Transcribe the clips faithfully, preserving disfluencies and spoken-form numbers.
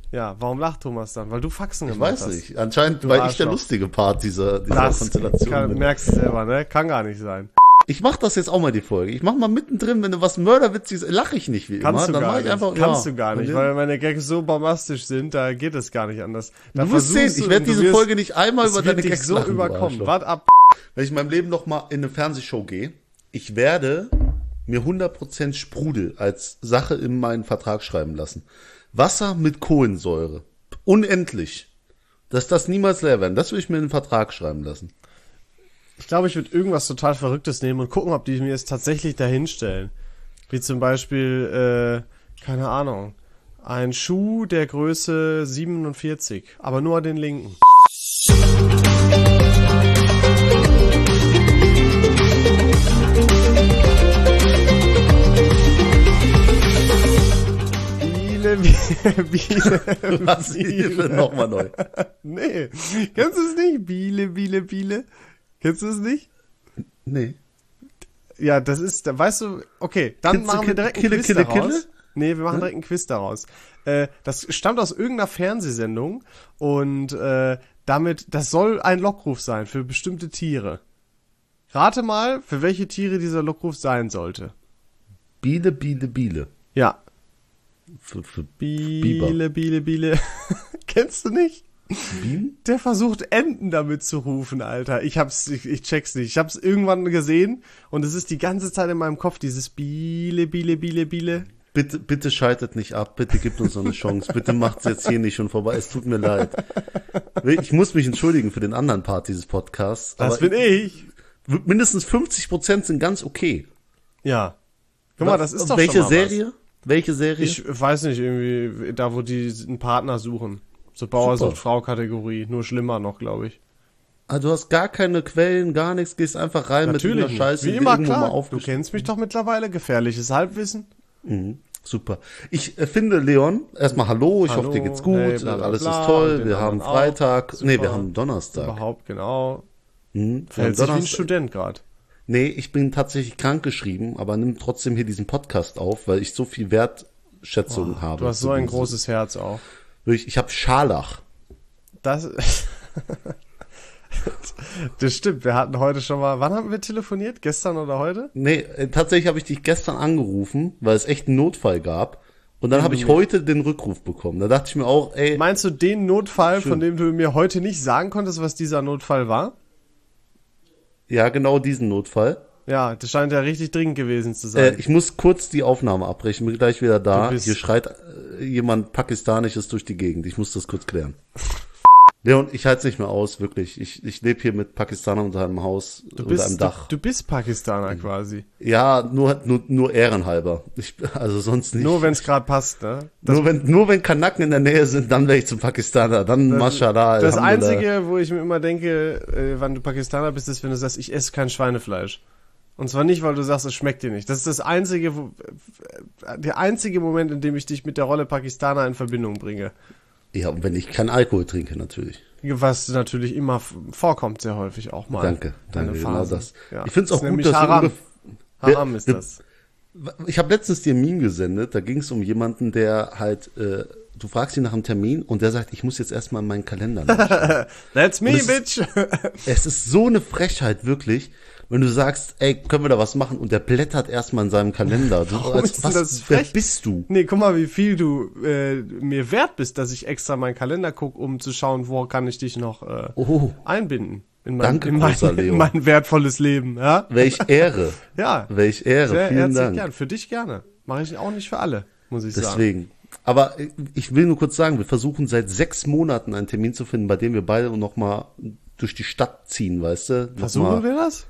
Ja, warum lacht Thomas dann? Weil du Faxen Ich gemacht weiß hast. nicht. Anscheinend Du war ich Arschloch. der lustige Part dieser, dieser Das Konstellation. kann, bin. merkst du selber, ne? Kann gar nicht sein. Ich mach das jetzt auch mal die Folge. Ich mach mal mittendrin, wenn du was Mörderwitziges, lache ich nicht wie Kannst immer. du Dann gar mach ich nicht. einfach, Kannst ja. du gar nicht, Und weil meine Gags so bombastisch sind, da geht es gar nicht anders. Da Du wirst sehen, versuchst ich du werde und du diese wirst- Folge nicht einmal es über wird deine dich Gags so lachen, du überkommen. Arschloch. Wart ab. Wenn ich in meinem Leben noch mal in eine Fernsehshow gehe, ich werde mir hundert Prozent Sprudel als Sache in meinen Vertrag schreiben lassen. Wasser mit Kohlensäure. Unendlich. Dass das niemals leer werden. Das will ich mir in den Vertrag schreiben lassen. Ich glaube, ich würde irgendwas total Verrücktes nehmen und gucken, ob die mir es tatsächlich dahinstellen. Wie zum Beispiel, äh, keine Ahnung, ein Schuh der Größe siebenundvierzig, aber nur den linken. Biele, Biele, Biele. Was hier nochmal neu. Nee, kennst du es nicht? Biele, Biele, Biele. Kennst du es nicht? Nee. Ja, das ist, da weißt du, okay, dann Kitze, machen wir direkt Kille, einen Quiz Kille, daraus. Kille? Nee, wir machen direkt einen Quiz daraus. Äh, das stammt aus irgendeiner Fernsehsendung und äh, damit, das soll ein Lockruf sein für bestimmte Tiere. Rate mal, für welche Tiere dieser Lockruf sein sollte. Biele, Biele, Biele. Ja. Für, für Biele, Biele, Biele. Kennst du nicht? Bienen? Der versucht Enten damit zu rufen, Alter. Ich hab's, ich, ich check's nicht. Ich hab's irgendwann gesehen und es ist die ganze Zeit in meinem Kopf, dieses Biele, Biele, Biele, Biele. Bitte, bitte schaltet nicht ab, bitte gebt uns noch eine Chance, bitte macht's jetzt hier nicht schon vorbei, es tut mir leid. Ich muss mich entschuldigen für den anderen Part dieses Podcasts. Das bin ich. Mindestens fünfzig Prozent sind ganz okay. Ja. Guck mal, das ist doch Welche schon mal Serie? Welche Serie? Was. Ich weiß nicht, irgendwie, da wo die einen Partner suchen. So Bauer-Sucht-Frau-Kategorie. Nur schlimmer noch, glaube ich. Ah, du hast gar keine Quellen, gar nichts, gehst einfach rein Natürlich. mit einer Scheiße, Wie die immer, irgendwo mal klar. Du aufgeschrieben. kennst mich doch mittlerweile. Gefährliches Halbwissen. Mhm. Super. Ich äh, finde, Leon, erstmal hallo, ich Hallo, hoffe, dir geht's gut, hey, bla, bla, alles bla, ist toll, und den wir haben anderen Freitag, auch. nee, Super. wir haben Donnerstag. Überhaupt, genau. Mhm. Wir haben Verhält sich wie ein Donnerstag. Student gerade. Nee, ich bin tatsächlich krank geschrieben, aber nimm trotzdem hier diesen Podcast auf, weil ich so viel Wertschätzung habe. Du hast so für ein diese- großes Herz auch. Wirklich, ich habe Scharlach. Das, das stimmt. Wir hatten heute schon mal, wann haben wir telefoniert? Gestern oder heute? Nee, äh, tatsächlich habe ich dich gestern angerufen, weil es echt einen Notfall gab. Und dann habe ich heute den Rückruf bekommen. Da dachte ich mir auch, ey, Meinst du den Notfall, Schön. von dem du mir heute nicht sagen konntest, was dieser Notfall war? ja, genau diesen Notfall. Ja, das scheint ja richtig dringend gewesen zu Äh, sein. ich muss kurz die Aufnahme abbrechen, bin gleich wieder da. Du bist- Hier schreit äh, jemand Pakistanisches durch die Gegend. Ich muss das kurz klären. Leon, ich halte es nicht mehr aus, wirklich. Ich, ich lebe hier mit Pakistanern unter einem Haus, du unter bist, einem Dach. Du, du bist Pakistaner quasi. Ja, nur, nur, nur ehrenhalber. Ich, also sonst nicht. Nur wenn es gerade passt, ne? Das, nur wenn, nur wenn Kanaken in der Nähe sind, dann wäre ich zum Pakistaner. Dann, Mashallah. das Alhamdulillah. Einzige, wo ich mir immer denke, äh, wann du Pakistaner bist, ist, wenn du sagst, ich esse kein Schweinefleisch. Und zwar nicht, weil du sagst, es schmeckt dir nicht. Das ist das einzige, wo, äh, der einzige Moment, in dem ich dich mit der Rolle Pakistaner in Verbindung bringe. Ja, und wenn ich keinen Alkohol trinke, natürlich. Was natürlich immer f- vorkommt, sehr häufig auch mal. Danke, Deine danke, genau Phase. das. Ja. Ich finde es Das auch ist gut, nämlich dass Haram. wir Haram wir- ist wir- das. Ich habe letztens dir ein Meme gesendet, da ging es um jemanden, der halt, äh, du fragst ihn nach einem Termin und der sagt, ich muss jetzt erstmal in meinen Kalender nachschauen. That's me, Und es- bitch! Es ist so eine Frechheit, wirklich, wenn du sagst, ey, können wir da was machen? Und der blättert erstmal in seinem Kalender. So, Warum als, ist denn was, das wer frech? bist du? Nee, guck mal, wie viel du äh, mir wert bist, dass ich extra meinen Kalender gucke, um zu schauen, wo kann ich dich noch äh, Oh, einbinden. In mein, Danke, in mein, großer in Leo. mein wertvolles Leben, ja? welch Ehre. Ja, Welch Ehre. sehr Vielen herzlich Dank. gern. Für dich gerne. Mache ich auch nicht für alle, muss ich sagen. Deswegen. Aber ich will nur kurz sagen, wir versuchen seit sechs Monaten einen Termin zu finden, bei dem wir beide noch mal durch die Stadt ziehen, weißt du? Noch Versuchen mal, wir das?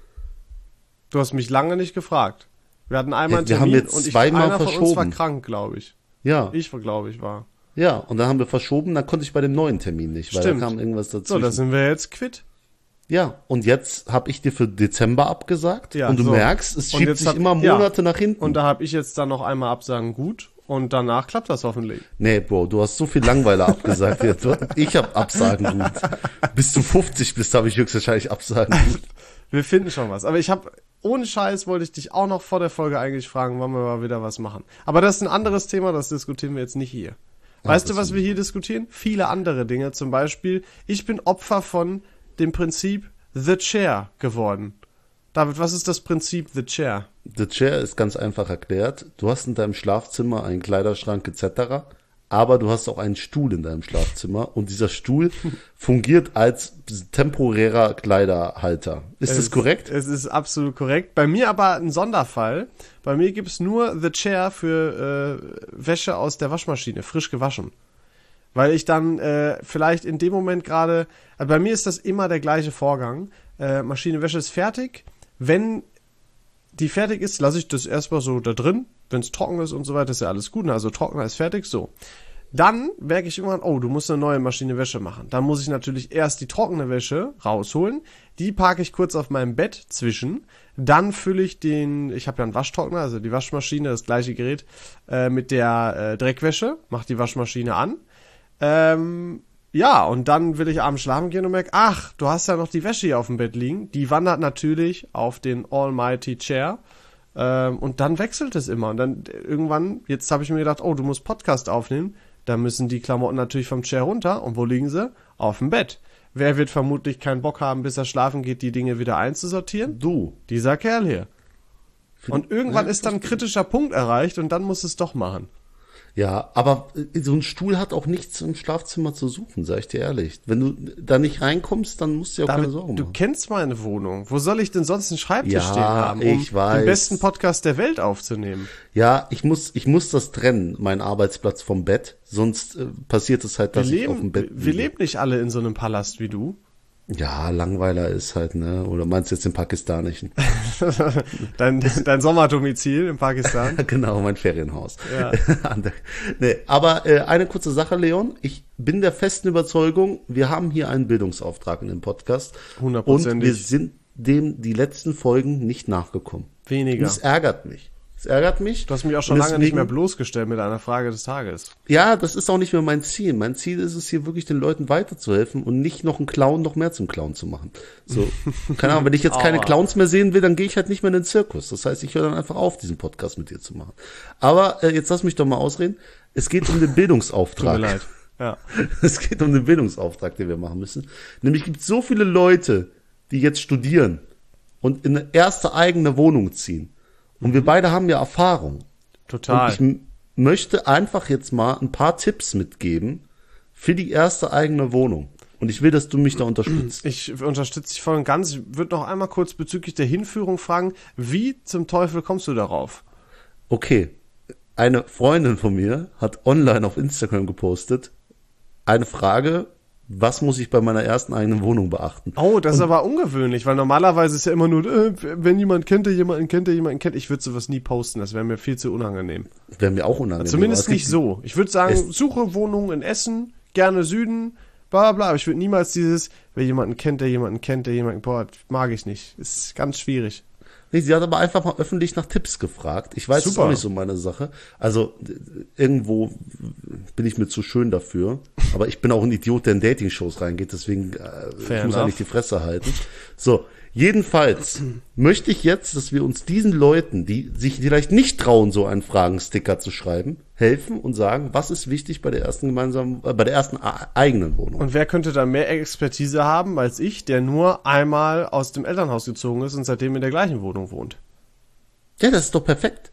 Du hast mich lange nicht gefragt. Wir hatten einmal einen Ja, wir haben Termin jetzt und ich, zweimal einer von uns war verschoben. krank, glaube ich. Ja, Ich, glaube ich, war. ja. Und dann haben wir verschoben, dann konnte ich bei dem neuen Termin nicht, weil Stimmt. da kam irgendwas So, dazwischen. da sind wir jetzt quitt. Ja, und jetzt habe ich dir für Dezember abgesagt Ja, und du so. merkst, es Und schiebt jetzt sich hab- immer ja. Monate nach hinten. Und da habe ich jetzt dann noch einmal absagen, gut. Und danach klappt das hoffentlich. Nee, Bro, du hast so viel Langweiler abgesagt. Jetzt. Ich hab Absagen gut. Bis du fünfzig bist, habe ich höchstwahrscheinlich Absagen gut. Wir finden schon was. Aber ich habe, ohne Scheiß wollte ich dich auch noch vor der Folge eigentlich fragen, wann wir mal wieder was machen. Aber das ist ein anderes Thema, das diskutieren wir jetzt nicht hier. Weißt du, was wir hier diskutieren? Viele andere Dinge. Zum Beispiel, ich bin Opfer von dem Prinzip The Chair geworden. David, was ist das Prinzip The Chair? The Chair ist ganz einfach erklärt. Du hast in deinem Schlafzimmer einen Kleiderschrank et cetera, aber du hast auch einen Stuhl in deinem Schlafzimmer und dieser Stuhl fungiert als temporärer Kleiderhalter. Ist es, das korrekt? Es ist absolut korrekt. Bei mir aber ein Sonderfall. Bei mir gibt es nur The Chair für äh, Wäsche aus der Waschmaschine, frisch gewaschen. Weil ich dann äh, vielleicht in dem Moment gerade, also bei mir ist das immer der gleiche Vorgang. Äh, Maschine Wäsche ist fertig. Wenn die fertig ist, lasse ich das erstmal so da drin. Wenn es trocken ist und so weiter, ist ja alles gut. Also Trockner ist fertig, so. Dann merke ich irgendwann, oh, du musst eine neue Maschine Wäsche machen. Dann muss ich natürlich erst die trockene Wäsche rausholen. Die parke ich kurz auf meinem Bett zwischen. Dann fülle ich den, ich habe ja einen Waschtrockner, also die Waschmaschine, das gleiche Gerät, äh, mit der äh, Dreckwäsche. Mach die Waschmaschine an. Ähm, ja, und dann will ich abends schlafen gehen und merke, ach, du hast ja noch die Wäsche hier auf dem Bett liegen. Die wandert natürlich auf den Almighty Chair. Ähm, und dann wechselt es immer. Und dann irgendwann, jetzt habe ich mir gedacht, oh, du musst Podcast aufnehmen. Da müssen die Klamotten natürlich vom Chair runter. Und wo liegen sie? Auf dem Bett. Wer wird vermutlich keinen Bock haben, bis er schlafen geht, die Dinge wieder einzusortieren? Du. Dieser Kerl hier. Und irgendwann ist dann ein kritischer Punkt erreicht und dann muss es doch machen. Ja, aber so ein Stuhl hat auch nichts im Schlafzimmer zu suchen, sag ich dir ehrlich. Wenn du da nicht reinkommst, dann musst du dir auch David, keine Sorgen du machen. kennst meine Wohnung. Wo soll ich denn sonst einen Schreibtisch Ja, stehen haben, um ich weiß. den besten Podcast der Welt aufzunehmen? Ja, ich muss, ich muss das trennen, meinen Arbeitsplatz vom Bett. Sonst äh, passiert es halt, dass wir ich leben, auf dem Bett Wir liege. leben nicht alle in so einem Palast wie du. Ja, Langweiler ist halt, ne? Oder meinst du jetzt den pakistanischen? dein, dein Sommerdomizil in Pakistan. Genau, mein Ferienhaus. Ja. Nee, aber äh, eine kurze Sache, Leon. Ich bin der festen Überzeugung, wir haben hier einen Bildungsauftrag in dem Podcast. Hundertprozentig. Und wir sind dem die letzten Folgen nicht nachgekommen. Weniger. Und es ärgert mich. Es ärgert mich. Du hast mich auch schon Und lange deswegen, nicht mehr bloßgestellt mit einer Frage des Tages. Ja, das ist auch nicht mehr mein Ziel. Mein Ziel ist es hier wirklich den Leuten weiterzuhelfen und nicht noch einen Clown noch mehr zum Clown zu machen. So, keine Ahnung, wenn ich jetzt keine Clowns mehr sehen will, dann gehe ich halt nicht mehr in den Zirkus. Das heißt, ich höre dann einfach auf, diesen Podcast mit dir zu machen. Aber äh, jetzt lass mich doch mal ausreden. Es geht um den Bildungsauftrag. Tut mir leid. Ja. Es geht um den Bildungsauftrag, den wir machen müssen. Nämlich gibt es so viele Leute, die jetzt studieren und in eine erste eigene Wohnung ziehen. Und wir beide haben ja Erfahrung. Total. Und ich m- möchte einfach jetzt mal ein paar Tipps mitgeben für die erste eigene Wohnung. Und ich will, dass du mich da unterstützt. Ich unterstütze dich voll und ganz. Ich würde noch einmal kurz bezüglich der Hinführung fragen, wie zum Teufel kommst du darauf? Okay, eine Freundin von mir hat online auf Instagram gepostet, eine Frage, was muss ich bei meiner ersten eigenen Wohnung beachten? Oh, das ist aber ungewöhnlich, weil normalerweise ist ja immer nur, äh, wenn jemand kennt, der jemanden kennt, der jemanden kennt. Ich würde sowas nie posten, das wäre mir viel zu unangenehm. Wäre mir auch unangenehm. Zumindest aber es nicht gibt- so. Ich würde sagen, Es- suche Wohnung in Essen, gerne Süden, bla bla bla. Aber ich würde niemals dieses, wer jemanden kennt, der jemanden kennt, der jemanden, boah, mag ich nicht. Ist ganz schwierig. Nee, sie hat aber einfach mal öffentlich nach Tipps gefragt. Ich weiß, das ist Super. auch nicht so meine Sache. Also d- irgendwo bin ich mir zu schön dafür. Aber ich bin auch ein Idiot, der in Dating-Shows reingeht. Deswegen äh, ich Fair muss enough. eigentlich die Fresse halten. So, jedenfalls möchte ich jetzt, dass wir uns diesen Leuten, die sich vielleicht nicht trauen, so einen Fragensticker zu schreiben, helfen und sagen, was ist wichtig bei der ersten gemeinsamen, äh, bei der ersten a- eigenen Wohnung. Und wer könnte da mehr Expertise haben als ich, der nur einmal aus dem Elternhaus gezogen ist und seitdem in der gleichen Wohnung wohnt? Ja, das ist doch perfekt.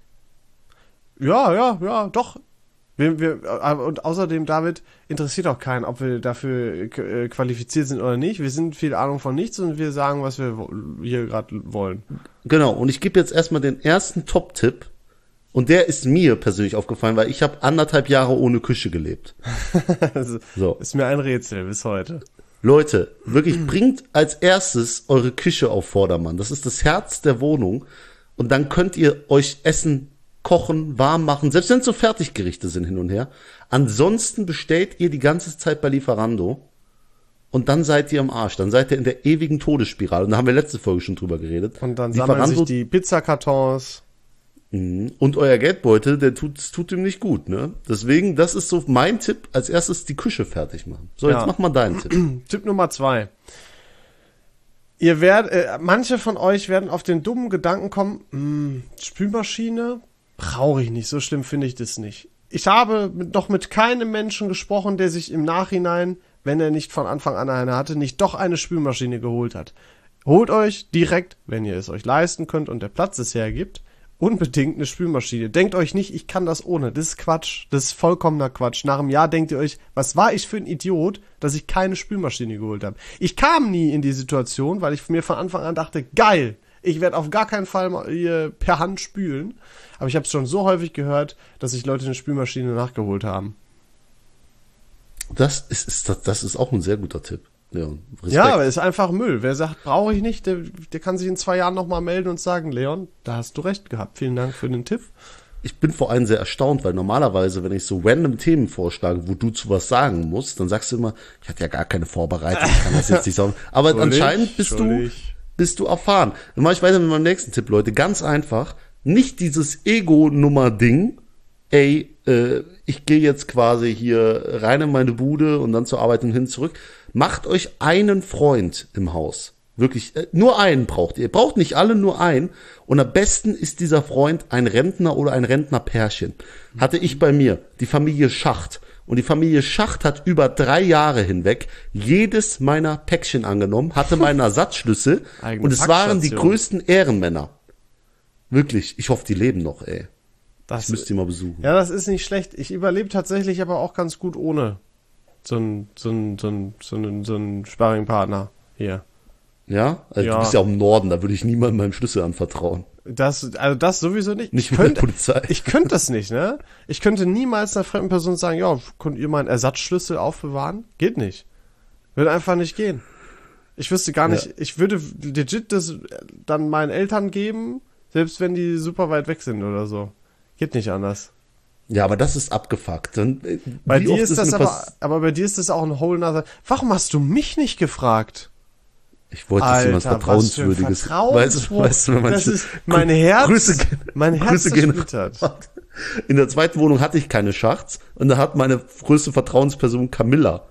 Ja, ja, ja, doch. Wir, wir, äh, und außerdem, David, interessiert auch keinen, ob wir dafür äh, qualifiziert sind oder nicht. Wir sind viel Ahnung von nichts und wir sagen, was wir wo- hier gerade wollen. Genau, und ich gebe jetzt erstmal den ersten Top-Tipp. Und der ist mir persönlich aufgefallen, weil ich habe anderthalb Jahre ohne Küche gelebt. Das So. ist mir ein Rätsel bis heute. Leute, wirklich bringt als erstes eure Küche auf Vordermann. Das ist das Herz der Wohnung. Und dann könnt ihr euch Essen kochen, warm machen, selbst wenn es so Fertiggerichte sind hin und her. Ansonsten bestellt ihr die ganze Zeit bei Lieferando. Und dann seid ihr am Arsch. Dann seid ihr in der ewigen Todesspirale. Und da haben wir letzte Folge schon drüber geredet. Und dann sammeln sich die Pizzakartons. Und euer Geldbeutel, der tut, tut ihm nicht gut, ne? Deswegen, das ist so mein Tipp, als erstes die Küche fertig machen. So, jetzt Ja. mach mal deinen Tipp. Tipp Nummer zwei. Ihr werdet, äh, manche von euch werden auf den dummen Gedanken kommen, mh, Spülmaschine brauche ich nicht, so schlimm finde ich das nicht. ich habe mit, noch mit keinem Menschen gesprochen, der sich im Nachhinein, wenn er nicht von Anfang an eine hatte, nicht doch eine Spülmaschine geholt hat. Holt euch direkt, wenn ihr es euch leisten könnt und der Platz es hergibt, unbedingt eine Spülmaschine. Denkt euch nicht, ich kann das ohne. Das ist Quatsch. Das ist vollkommener Quatsch. Nach einem Jahr denkt ihr euch, was war ich für ein Idiot, dass ich keine Spülmaschine geholt habe. Ich kam nie in die Situation, weil ich mir von Anfang an dachte, geil, ich werde auf gar keinen Fall mal hier per Hand spülen. Aber ich habe es schon so häufig gehört, dass sich Leute eine Spülmaschine nachgeholt haben. Das ist, ist, das, das ist auch ein sehr guter Tipp. Leon, Respekt. Ja, aber ist einfach Müll. Wer sagt, brauche ich nicht, der, der kann sich in zwei Jahren nochmal melden und sagen, Leon, da hast du recht gehabt. Vielen Dank für den Tipp. Ich bin vor allem sehr erstaunt, weil normalerweise, wenn ich so random Themen vorschlage, wo du zu was sagen musst, dann sagst du immer, ich hatte ja gar keine Vorbereitung, ich kann das jetzt nicht sagen. Aber Schuldig, anscheinend bist schuldig. du, bist du erfahren. Dann mache ich weiter mit meinem nächsten Tipp, Leute. Ganz einfach, nicht dieses Ego-Nummer-Ding, ey, äh, ich gehe jetzt quasi hier rein in meine Bude und dann zur Arbeit und hin zurück. Macht euch einen Freund im Haus. Wirklich, äh, nur einen braucht ihr. Ihr braucht nicht alle, nur einen. Und am besten ist dieser Freund ein Rentner oder ein Rentnerpärchen. Hatte ich bei mir. Die Familie Schacht. Und die Familie Schacht hat über drei Jahre hinweg jedes meiner Päckchen angenommen, hatte meinen Ersatzschlüssel und es waren die größten Ehrenmänner. Wirklich, ich hoffe, die leben noch, ey. Das, ich müsste die mal besuchen. Ja, das ist nicht schlecht. Ich überlebe tatsächlich aber auch ganz gut ohne so einen so einen, so einen, so einen, so einen Sparringpartner hier. Ja? Also Ja. du bist ja auch im Norden, da würde ich niemandem meinen Schlüssel anvertrauen. Das, also das sowieso nicht. Nicht ich mit der könnte, Polizei. Ich könnte das nicht, ne? Ich könnte niemals einer fremden Person sagen, ja, könnt ihr meinen Ersatzschlüssel aufbewahren? Geht nicht. Würde einfach nicht gehen. Ich wüsste gar nicht, Ja. ich würde legit das dann meinen Eltern geben, selbst wenn die super weit weg sind oder so. Geht nicht anders. Ja, aber das ist abgefuckt. Dann, äh, Bei wie dir oft ist das mir aber, pass- aber bei dir ist das auch ein whole nother. Warum hast du mich nicht gefragt? Ich wollte, dass jemand Alter, Vertrauenswürdiges. was für ein Weißt du, weißt du, wenn man das ist mein Herz, Grüße, gehen- mein Herz Grüße gehen. zersplittert. In der zweiten Wohnung hatte ich keine Schachts und da hat meine größte Vertrauensperson Camilla.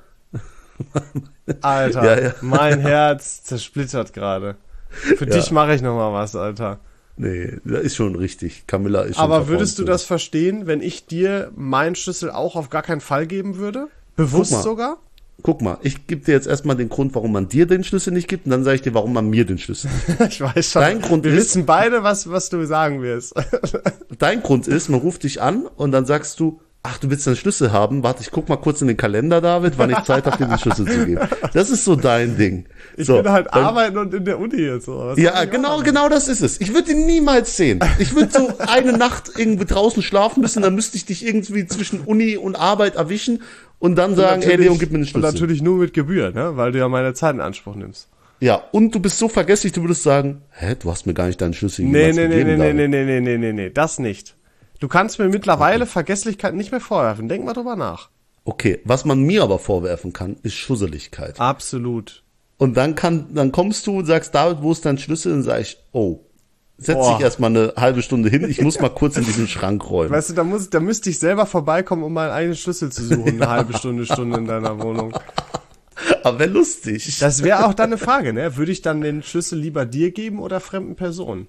Alter, Ja, ja. mein Herz zersplittert gerade. Für Ja. dich mache ich noch mal was, Alter. Nee, das ist schon richtig. Camilla ist schon Aber würdest du vertrauenswürdig. das verstehen, wenn ich dir meinen Schlüssel auch auf gar keinen Fall geben würde? Bewusst Guck mal. sogar? Guck mal, ich gebe dir jetzt erstmal den Grund, warum man dir den Schlüssel nicht gibt und dann sage ich dir, warum man mir den Schlüssel nicht gibt. Ich weiß schon. Dein Grund Wir ist- wissen beide, was, was du sagen wirst. Dein Grund ist, man ruft dich an und dann sagst du, ach, du willst einen Schlüssel haben? Warte, ich guck mal kurz in den Kalender, David, wann ich Zeit habe, dir den Schlüssel zu geben. Das ist so dein Ding. Ich so, bin halt dann- arbeiten und in der Uni jetzt. So. Was Ja, soll ich genau, machen? genau das ist es. Ich würde ihn niemals sehen. Ich würde so eine Nacht irgendwie draußen schlafen müssen, dann müsste ich dich irgendwie zwischen Uni und Arbeit erwischen und dann sagen, ey Natürlich- Leon, gib mir den Und Schlüssel. natürlich nur mit Gebühr, ne? Weil du ja meine Zeit in Anspruch nimmst. Ja, und du bist so vergesslich, du würdest sagen, hä, du hast mir gar nicht deinen Schlüssel Nee, jemals nee, nee, gegeben, nee, nee, David. nee, nee, nee, nee, nee, nee, das nicht. Du kannst mir mittlerweile Vergesslichkeit nicht mehr vorwerfen. Denk mal drüber nach. Okay, was man mir aber vorwerfen kann, ist Schusseligkeit. Absolut. Und dann kann, dann kommst du und sagst, David, wo ist dein Schlüssel? Und sag ich, oh, setz Boah. dich erstmal eine halbe Stunde hin, ich muss mal kurz in diesen Schrank räumen. Weißt du, da, muss, da müsste ich selber vorbeikommen, um meinen eigenen Schlüssel zu suchen. Eine halbe Stunde, Stunde in deiner Wohnung. Aber wäre lustig. Das wäre auch dann eine Frage, ne? Würde ich dann den Schlüssel lieber dir geben oder fremden Personen?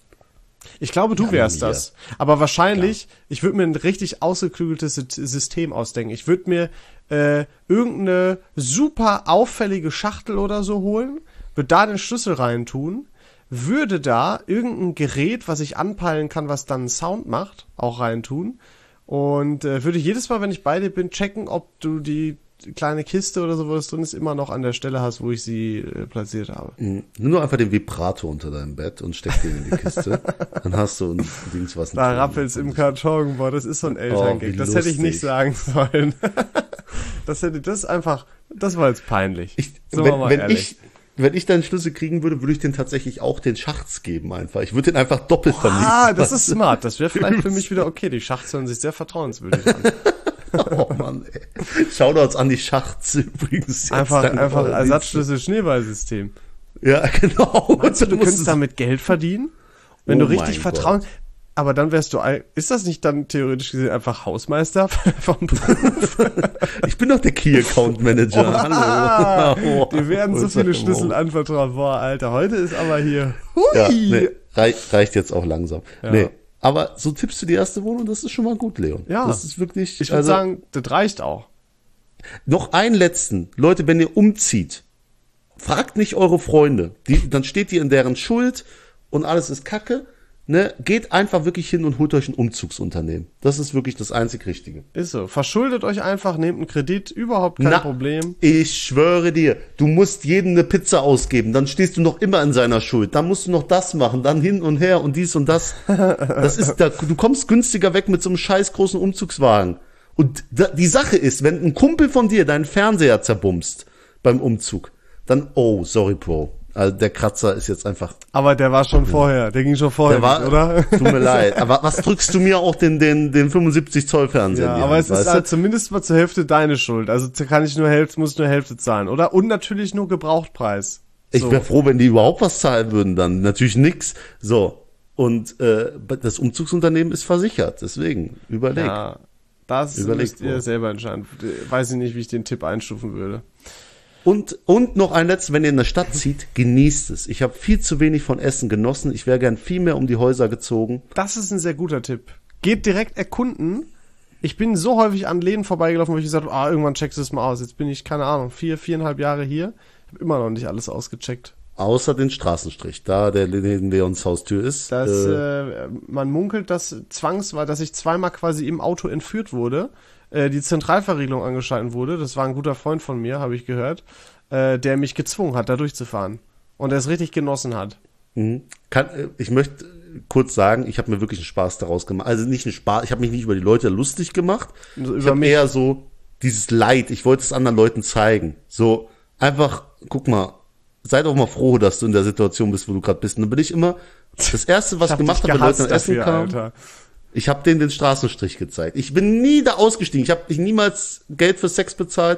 Ich glaube, du Ja, wärst mir. das. Aber wahrscheinlich, ich würde mir ein richtig ausgeklügeltes Sy- System ausdenken. Ich würde mir äh, irgendeine super auffällige Schachtel oder so holen, würde da den Schlüssel reintun, würde da irgendein Gerät, was ich anpeilen kann, was dann einen Sound macht, auch reintun und äh, würde jedes Mal, wenn ich bei dir bin, checken, ob du die kleine Kiste oder sowas drin ist, immer noch an der Stelle hast, wo ich sie äh, platziert habe. Nimm nur einfach den Vibrator unter deinem Bett und steck den in die Kiste. Dann hast du ein Dings, was Da ein- rappelt's im Karton, boah, das ist so ein Elterngag. Oh, wie das hätte ich nicht lustig. sagen sollen. Das hätte, das ist einfach, das war jetzt peinlich. Ich, Sind wir wenn, mal wenn ehrlich. ich, wenn ich deinen Schlüssel kriegen würde, würde ich den tatsächlich auch den Schachts geben einfach. Ich würde den einfach doppelt vermieten. Ah, das ist smart. Das wäre vielleicht für mich wieder okay. Die Schachts hören sich sehr vertrauenswürdig an. Oh Mann, ey. Shoutouts an die Schachts übrigens. Jetzt Einfach, dank einfach eurer Ersatzschlüssel-Schneeballsystem. Dienste. Ja, genau. Meinst du, du musst könntest es- damit Geld verdienen? Wenn Oh du richtig mein vertrauen, aber dann wärst du, ei- ist das nicht dann theoretisch gesehen einfach Hausmeister vom Beruf? Ich bin doch der Key Account Manager. Ah, Hallo. dir werden so Was viele sag ich Schlüssel mal? anvertraut. Boah, Alter, heute ist aber hier, Ja, hui. nee, reicht, reicht jetzt auch langsam. Ja. Nee, Aber so tippst du die erste Wohnung, das ist schon mal gut, Leon. Ja. Das ist wirklich. Ich würde also, sagen, das reicht auch. noch einen letzten. Leute, wenn ihr umzieht, fragt nicht eure Freunde. Die, dann steht ihr in deren Schuld und alles ist Kacke. Ne? Geht einfach wirklich hin und holt euch ein Umzugsunternehmen. Das ist wirklich das einzig Richtige. Ist so. Verschuldet euch einfach, nehmt einen Kredit, überhaupt kein Na, Problem. Ich schwöre dir, du musst jedem eine Pizza ausgeben, dann stehst du noch immer in seiner Schuld. Dann musst du noch das machen, dann hin und her und dies und das. Das ist, da, du kommst günstiger weg mit so einem scheiß großen Umzugswagen. Und da, die Sache ist, wenn ein Kumpel von dir deinen Fernseher zerbumst beim Umzug, dann, oh, sorry, Bro. Also der Kratzer ist jetzt einfach. Aber der war schon vorher, der ging schon vorher, Der war, mit, oder? Tut mir leid. Aber was drückst du mir auch den, den, den fünfundsiebzig Zoll Fernseher? Ja, in die aber Hand, es ist weißt halt du? zumindest mal zur Hälfte deine Schuld. Also kann ich nur Hälfte, muss nur Hälfte zahlen, oder? Und natürlich nur Gebrauchtpreis. Ich So. wäre froh, wenn die überhaupt was zahlen würden dann. Natürlich nix. So. Und äh, das Umzugsunternehmen ist versichert. Deswegen, überleg. Ja, das Überleg, müsst ihr Bro. selber entscheiden. Weiß ich nicht, wie ich den Tipp einstufen würde. Und, und noch ein letztes, wenn ihr in der Stadt zieht, genießt es. Ich habe viel zu wenig von Essen genossen. Ich wäre gern viel mehr um die Häuser gezogen. Das ist ein sehr guter Tipp. Geht direkt erkunden. Ich bin so häufig an Läden vorbeigelaufen, wo ich gesagt habe, ah, irgendwann checkst du es mal aus. Jetzt bin ich, keine Ahnung, vier, viereinhalb Jahre hier. Habe immer noch nicht alles ausgecheckt. Außer den Straßenstrich, da der neben Leons Haustür ist. Das, äh, äh, man munkelt, dass zwangsweise, dass ich zweimal quasi im Auto entführt wurde, äh, die Zentralverriegelung angeschaltet wurde. Das war ein guter Freund von mir, habe ich gehört, äh, der mich gezwungen hat, da durchzufahren. Und der es richtig genossen hat. Mhm. Kann, äh, ich möchte kurz sagen, ich habe mir wirklich einen Spaß daraus gemacht. Also nicht einen Spaß, ich habe mich nicht über die Leute lustig gemacht. Also ich über habe mich. eher so dieses Leid, ich wollte es anderen Leuten zeigen. So einfach, guck mal, sei doch mal froh, dass du in der Situation bist, wo du gerade bist. Und dann bin ich immer, das Erste, was Ich ich gemacht habe, wenn Leute an Essen dafür, kamen, Alter. ich habe denen den Straßenstrich gezeigt. Ich bin nie da ausgestiegen. Ich habe niemals Geld für Sex bezahlt.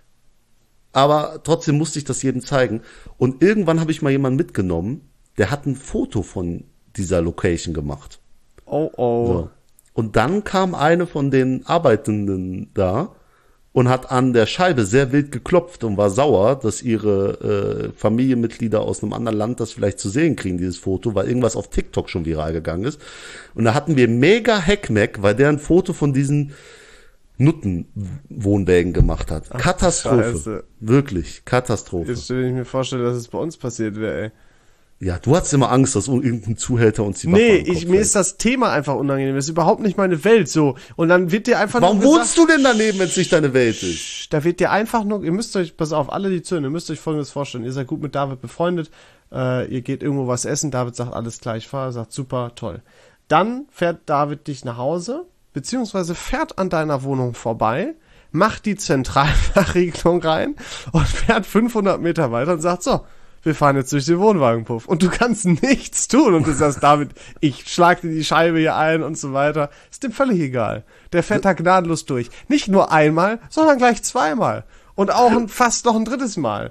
Aber trotzdem musste ich das jedem zeigen. Und irgendwann habe ich mal jemanden mitgenommen, der hat ein Foto von dieser Location gemacht. Oh, oh. So. Und dann kam eine von den Arbeitenden da und hat an der Scheibe sehr wild geklopft und war sauer, dass ihre äh, Familienmitglieder aus einem anderen Land das vielleicht zu sehen kriegen, dieses Foto, weil irgendwas auf TikTok schon viral gegangen ist. Und da hatten wir mega Hackmack, weil der ein Foto von diesen Nuttenwohnwägen gemacht hat. Ach, Katastrophe. Scheiße. Wirklich, Katastrophe. Jetzt stelle ich mir vorstellen, dass es bei uns passiert wäre, ey. Ja, du hattest immer Angst, dass irgendein Zuhälter uns die Waffe Nee, an den Kopf ich, mir hält. ist das Thema einfach unangenehm. Das ist überhaupt nicht meine Welt, so. Und dann wird dir einfach Warum nur wohnst du denn daneben, wenn es nicht deine Welt ist? Psch, da wird dir einfach nur, ihr müsst euch, pass auf, alle die Zöhne, ihr müsst euch Folgendes vorstellen. Ihr seid gut mit David befreundet, äh, ihr geht irgendwo was essen, David sagt, alles klar, ich fahre, sagt, super, toll. Dann fährt David dich nach Hause, beziehungsweise fährt an deiner Wohnung vorbei, macht die Zentralverriegelung rein und fährt fünfhundert Meter weiter und sagt, so, wir fahren jetzt durch den Wohnwagenpuff. Und du kannst nichts tun. Und du sagst, David, ich schlag dir die Scheibe hier ein und so weiter. Ist dem völlig egal. Der fährt da gnadenlos durch. Nicht nur einmal, sondern gleich zweimal. Und auch ein, fast noch ein drittes Mal.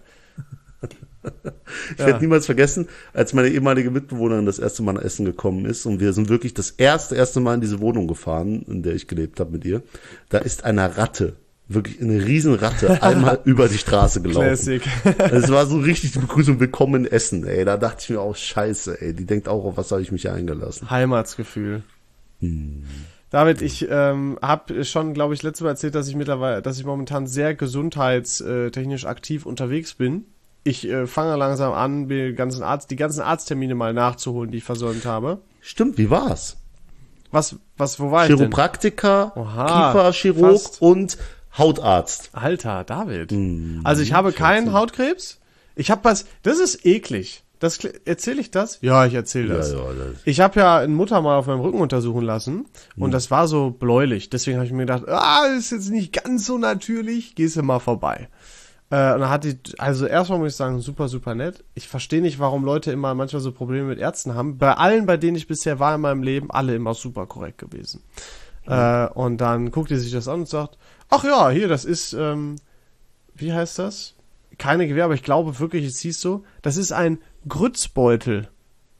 Ich werde niemals vergessen, als meine ehemalige Mitbewohnerin das erste Mal nach Essen gekommen ist und wir sind wirklich das erste, erste Mal in diese Wohnung gefahren, in der ich gelebt habe mit ihr. Da ist eine Ratte, wirklich eine Riesenratte, einmal über die Straße gelaufen. Classic. Es war so richtig die Begrüßung, willkommen in Essen, ey. Da dachte ich mir auch, scheiße, ey. Die denkt auch, auf was habe ich mich hier eingelassen. Heimatsgefühl. Hm. David, ich ähm, habe schon, glaube ich, letztes Mal erzählt, dass ich mittlerweile, dass ich momentan sehr gesundheitstechnisch aktiv unterwegs bin. Ich äh, fange langsam an, die ganzen, Arzt, die ganzen Arzttermine mal nachzuholen, die ich versäumt habe. Stimmt, wie war's? Was, was, wo war ich denn? Chiropraktiker, Oha, Kieferchirurg fast. und Hautarzt. Alter, David. Hm, Also ich habe keinen scheiße. Hautkrebs. Ich habe was, das ist eklig. Das erzähle ich das? Ja, ich erzähle das. Ja, ja, das- Ich habe ja eine Mutter mal auf meinem Rücken untersuchen lassen und Hm. das war so bläulich. Deswegen habe ich mir gedacht, ah, ist jetzt nicht ganz so natürlich, gehst du mal vorbei. Äh, und dann hatte ich, also erstmal muss ich sagen, super, super nett. Ich verstehe nicht, warum Leute immer manchmal so Probleme mit Ärzten haben. Bei allen, bei denen ich bisher war in meinem Leben, alle immer super korrekt gewesen. Äh, und dann guckt ihr sich das an und sagt, ach ja, hier, das ist, ähm, wie heißt das? Keine Gewehr, aber ich glaube wirklich, es hieß so, das ist ein Grützbeutel.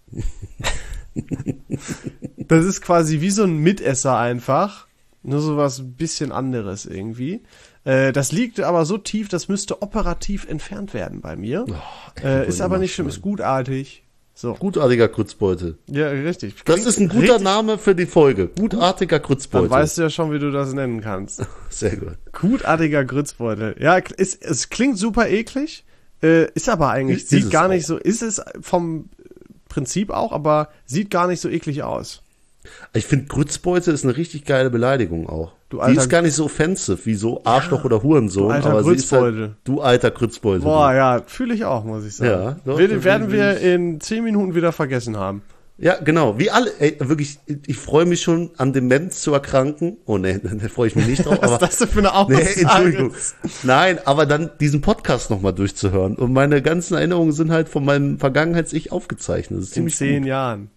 Das ist quasi wie so ein Mitesser einfach. Nur so was ein bisschen anderes irgendwie. Äh, das liegt aber so tief, das müsste operativ entfernt werden bei mir. Oh, ey, äh, ist aber nicht schlimm, ist gutartig. So. Gutartiger Grützbeutel. Ja, richtig. Das Klingt ist ein guter richtig, Name für die Folge. Gutartiger Grützbeutel. Dann weißt du ja schon, wie du das nennen kannst. Sehr gut. Gutartiger Grützbeutel. Ja, es, es klingt super eklig, äh, ist aber eigentlich, Ist- sieht ist es gar auch. nicht so, ist es vom Prinzip auch, aber sieht gar nicht so eklig aus. Ich finde, Grützbeutel ist eine richtig geile Beleidigung auch. Du Die alter- ist gar nicht so offensive wie so Arschloch oder Hurensohn, du alter aber sie ist Grützbeutel. halt, du alter Grützbeutel. Boah, ja, fühle ich auch, muss ich sagen. Ja, doch, wir, das werden will wir ich- in zehn Minuten wieder vergessen haben. Ja, genau. Wie alle, ey, wirklich, ich freue mich schon, an Demenz zu erkranken. Oh nee, da freue ich mich nicht drauf. Was aber, ist das denn für eine Aussage? nee, Entschuldigung. Nein, aber dann diesen Podcast nochmal durchzuhören. Und meine ganzen Erinnerungen sind halt von meinem Vergangenheits-Ich aufgezeichnet. Das ist In ziemlich zehn gut. Jahren.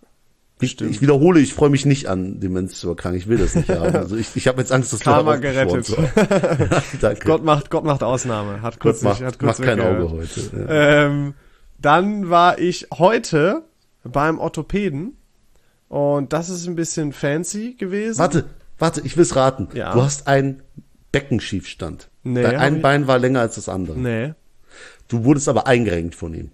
Ich, ich wiederhole, ich freue mich nicht an, Demenz zu erkranken. Ich will das nicht haben. Also ich, ich habe jetzt Angst, dass Karma du darauf gerettet. geschworen hast. Danke. Gott macht, Gott macht Ausnahme. Hat kurz Gott macht, nicht, hat kurz macht kein weggehört. Auge heute. Ja. Ähm, dann war ich heute beim Orthopäden und das ist ein bisschen fancy gewesen. Warte, warte, ich will's raten. Ja. Du hast einen Beckenschiefstand. Nee, Dein hab ein ich- Bein war länger als das andere. Nee. Du wurdest aber eingerenkt von ihm.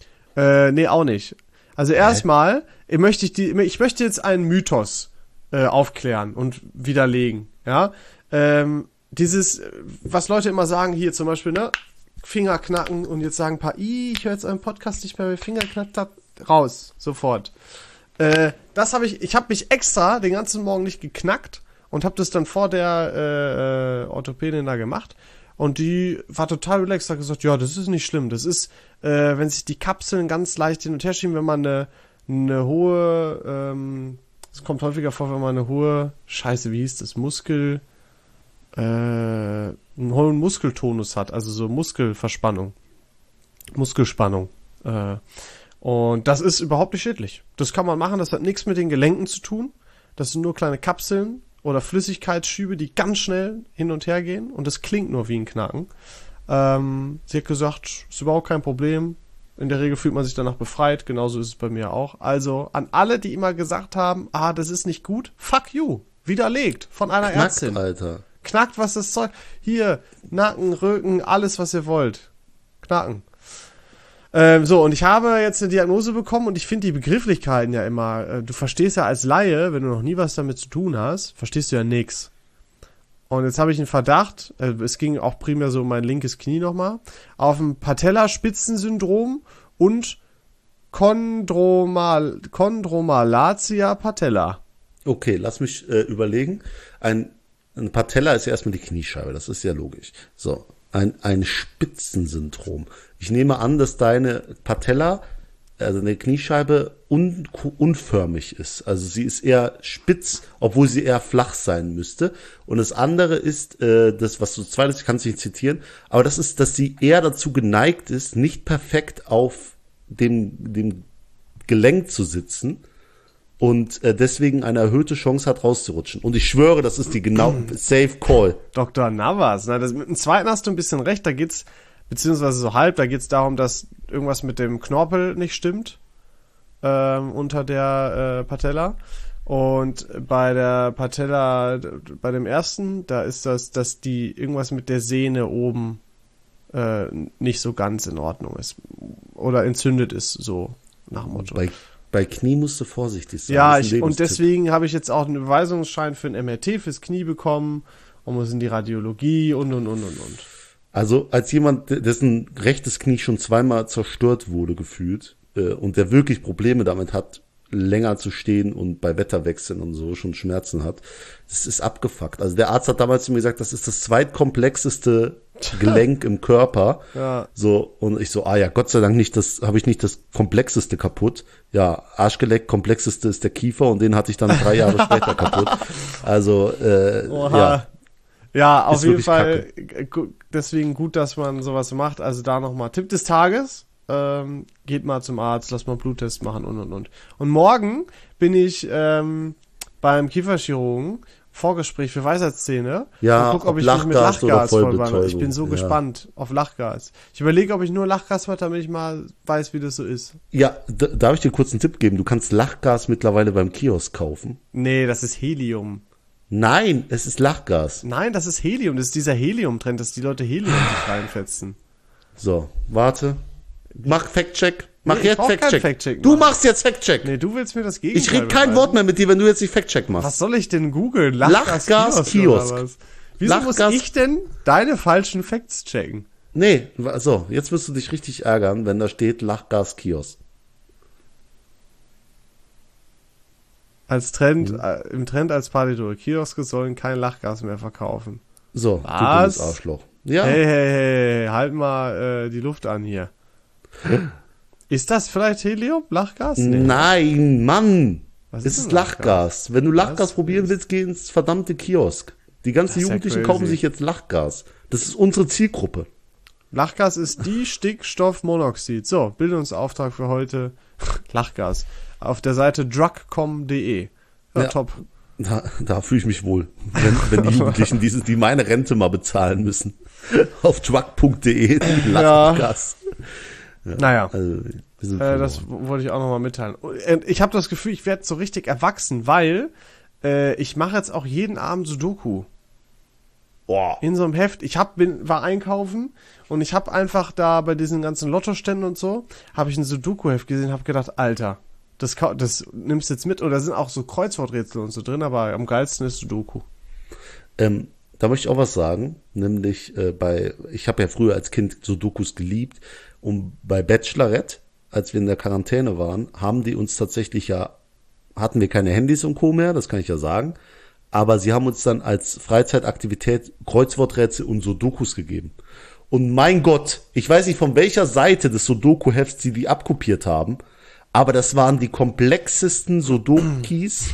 Äh, nee, auch nicht. Also erstmal ich möchte ich die, ich möchte jetzt einen Mythos äh, aufklären und widerlegen. Ja, ähm, dieses, äh, was Leute immer sagen, hier zum Beispiel, ne, Finger knacken und jetzt sagen ein paar, "Ih, ich höre jetzt einen Podcast nicht mehr, weil Finger knackt hat, raus, sofort. Äh, das habe ich, ich habe mich extra den ganzen Morgen nicht geknackt und habe das dann vor der äh, äh, Orthopädin da gemacht. Und die war total relaxed, hat gesagt, ja, das ist nicht schlimm. Das ist, äh, wenn sich die Kapseln ganz leicht hin und her schieben, wenn man eine, eine hohe, ähm, es kommt häufiger vor, wenn man eine hohe, scheiße, wie hieß das, Muskel, äh, einen hohen Muskeltonus hat, also so Muskelverspannung, Muskelspannung. Äh, und das ist überhaupt nicht schädlich. Das kann man machen, das hat nichts mit den Gelenken zu tun. Das sind nur kleine Kapseln oder Flüssigkeitsschübe, die ganz schnell hin und her gehen und das klingt nur wie ein Knacken. Ähm, sie hat gesagt, ist überhaupt kein Problem. In der Regel fühlt man sich danach befreit, genauso ist es bei mir auch. Also an alle, die immer gesagt haben, ah, das ist nicht gut, fuck you, widerlegt von einer Knackt, Ärztin. Alter. Knackt, was das Zeug. Hier, Nacken, Rücken, alles, was ihr wollt. Knacken. Ähm, so, und ich habe jetzt eine Diagnose bekommen und ich finde die Begrifflichkeiten ja immer, äh, du verstehst ja als Laie, wenn du noch nie was damit zu tun hast, verstehst du ja nix. Und jetzt habe ich einen Verdacht, äh, es ging auch primär so um mein linkes Knie nochmal, auf ein Patellaspitzensyndrom und Chondromal, Chondromalacia patella. Okay, lass mich äh, überlegen. Ein, ein Patella ist ja erstmal die Kniescheibe, das ist ja logisch. So, ein, ein Spitzensyndrom. Ich nehme an, dass deine Patella, also eine Kniescheibe, un, unförmig ist. Also sie ist eher spitz, obwohl sie eher flach sein müsste. Und das andere ist, äh, das, was du zweites, ich kann es nicht zitieren, aber das ist, dass sie eher dazu geneigt ist, nicht perfekt auf dem, dem Gelenk zu sitzen und äh, deswegen eine erhöhte Chance hat, rauszurutschen. Und ich schwöre, das ist die genau safe Call. Doktor Navas, ne, das, mit dem zweiten hast du ein bisschen recht, da geht's, beziehungsweise so halb, da geht's darum, dass irgendwas mit dem Knorpel nicht stimmt, ähm, unter der äh, Patella. Und bei der Patella, bei dem ersten, da ist das, dass die irgendwas mit der Sehne oben äh, nicht so ganz in Ordnung ist. Oder entzündet ist, so nach dem Motto. Bei, bei Knie musst du vorsichtig sein. Ja, Das ist ein ich, und Lebenstipp. deswegen habe ich jetzt auch einen Beweisungsschein für ein M R T fürs Knie bekommen und muss in die Radiologie und, und, und, und, und. Also als jemand, dessen rechtes Knie schon zweimal zerstört wurde, gefühlt, äh, und der wirklich Probleme damit hat, länger zu stehen und bei Wetterwechseln und so schon Schmerzen hat, das ist abgefuckt. Also der Arzt hat damals zu mir gesagt, das ist das zweitkomplexeste Gelenk im Körper. Ja. So, und ich so, ah ja, Gott sei Dank nicht, das habe ich nicht das komplexeste kaputt. Ja, Arschgelenk, komplexeste ist der Kiefer und den hatte ich dann drei Jahre später kaputt. Also, äh, Oha. ja. Ja, auf Ist jeden wirklich Fall, äh, gu- deswegen gut, dass man sowas macht. Also da nochmal Tipp des Tages. Ähm, geht mal zum Arzt, lass mal Bluttest machen und und und. Und morgen bin ich ähm, beim Kieferchirurgen, Vorgespräch für Weisheitszähne. Ja, und guck, ob ob ich mich mit Lachgas oder Lachgas vollbehandle. Vollbetäubung. Ich bin so Ja. gespannt auf Lachgas. Ich überlege, ob ich nur Lachgas mache, damit ich mal weiß, wie das so ist. Ja, da, darf ich dir kurz einen Tipp geben? Du kannst Lachgas mittlerweile beim Kiosk kaufen. Nee, das ist Helium. Nein, es ist Lachgas. Nein, das ist Helium. Das ist dieser Helium-Trend, dass die Leute Helium sich reinfetzen. So, warte. Mach Fact-Check. Mach Nee, ich jetzt brauch keinen Fact-Check. Fact-Check Du machen. machst jetzt Fact-Check. Nee, du willst mir das Gegenteil Ich rede kein beweisen. Wort mehr mit dir, wenn du jetzt nicht Fact-Check machst. Was soll ich denn googeln? Lachgas-Kiosk. Kiosk oder was? Wieso Lachgas- muss ich denn deine falschen Facts checken? Nee, so, jetzt wirst du dich richtig ärgern, wenn da steht Lachgas-Kiosk. Als Trend, Mhm. äh, im Trend als Partydroge. Kioske sollen kein Lachgas mehr verkaufen. So, Was? du dummes Arschloch. Ja, Hey, hey, hey, halt mal äh, die Luft an hier. Ist das vielleicht Helium? Lachgas? Nee. nein, Mann. Was Es ist ist denn Lachgas. Lachgas? Wenn du Lachgas Was probieren ist- willst, geh ins verdammte Kiosk. Die ganzen Das ist ja Jugendlichen crazy. kaufen sich jetzt Lachgas. Das ist unsere Zielgruppe. Lachgas ist die Stickstoffmonoxid. So, Bildungsauftrag für heute. Lachgas. Auf der Seite drug punkt com punkt de. Ja, Ja. top. Da, da fühle ich mich wohl, wenn, wenn die Jugendlichen dieses, die meine Rente mal bezahlen müssen. Auf drug punkt de Lachgas. Naja. Also, wir sind Äh, das verloren. w- wollte ich auch nochmal mitteilen. Und ich habe das Gefühl, ich werde so richtig erwachsen, weil äh, ich mache jetzt auch jeden Abend Sudoku. Boah. In so einem Heft. Ich hab, bin, war einkaufen und ich habe einfach da bei diesen ganzen Lottoständen und so, habe ich ein Sudoku-Heft gesehen, habe gedacht, Alter, das, kau- das nimmst du jetzt mit. Und da sind auch so Kreuzworträtsel und so drin, aber am geilsten ist Sudoku. Ähm, da möchte ich auch was sagen, nämlich äh, bei, ich habe ja früher als Kind Sudokus geliebt und bei Bachelorette, als wir in der Quarantäne waren, haben die uns tatsächlich ja, hatten wir keine Handys und Co. mehr, das kann ich ja sagen, aber sie haben uns dann als Freizeitaktivität Kreuzworträtsel und Sudokus gegeben. Und mein Gott, ich weiß nicht von welcher Seite des Sudoku-Hefts sie die abkopiert haben, aber das waren die komplexesten Sudokis,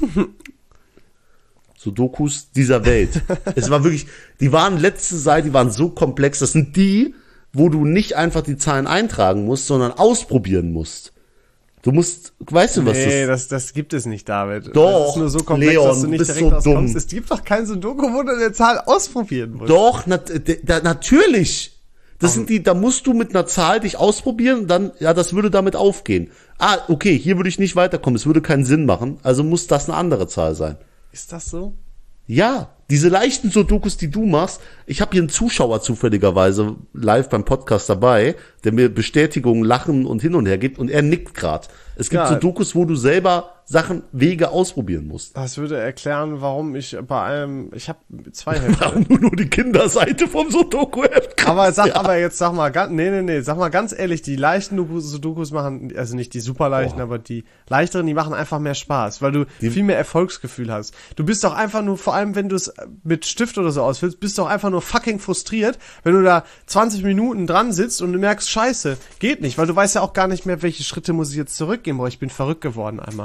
Sudokus dieser Welt. Es war wirklich, die waren letzte Seite, die waren so komplex. Das sind die, wo du nicht einfach die Zahlen eintragen musst, sondern ausprobieren musst. Du musst, weißt du was Nee, das? das, das gibt es nicht, David. Doch, das ist nur so komplex, Leon, dass du du nicht bist direkt so rauskommst. dumm. Es gibt doch kein Sudoku, wo du eine Zahl ausprobieren musst. Doch, nat d- da, natürlich. Das sind die, da musst du mit einer Zahl dich ausprobieren und dann, ja, das würde damit aufgehen. Ah, okay, hier würde ich nicht weiterkommen, es würde keinen Sinn machen, also muss das eine andere Zahl sein. Ist das so? Ja, diese leichten Sudokus, die du machst, ich habe hier einen Zuschauer zufälligerweise live beim Podcast dabei, der mir Bestätigungen, Lachen und hin und her gibt und er nickt grad. Es gibt Ja. Sudokus, wo du selber Sachen, Wege ausprobieren musst. Das würde erklären, warum ich bei einem, ich habe zwei Hefte. Warum du nur die Kinderseite vom Sudoku-Heft kriegst. Aber sag, ja. aber jetzt sag mal, ganz, nee, nee, nee, sag mal ganz ehrlich, die leichten Doku- Sudokus machen, also nicht die super leichten, Boah. aber die leichteren, die machen einfach mehr Spaß, weil du viel mehr Erfolgsgefühl hast. Du bist doch einfach nur, vor allem wenn du es mit Stift oder so ausfüllst, bist doch einfach nur fucking frustriert, wenn du da zwanzig Minuten dran sitzt und du merkst, scheiße, geht nicht, weil du weißt ja auch gar nicht mehr, welche Schritte muss ich jetzt zurückgehen, boah, ich bin verrückt geworden einmal.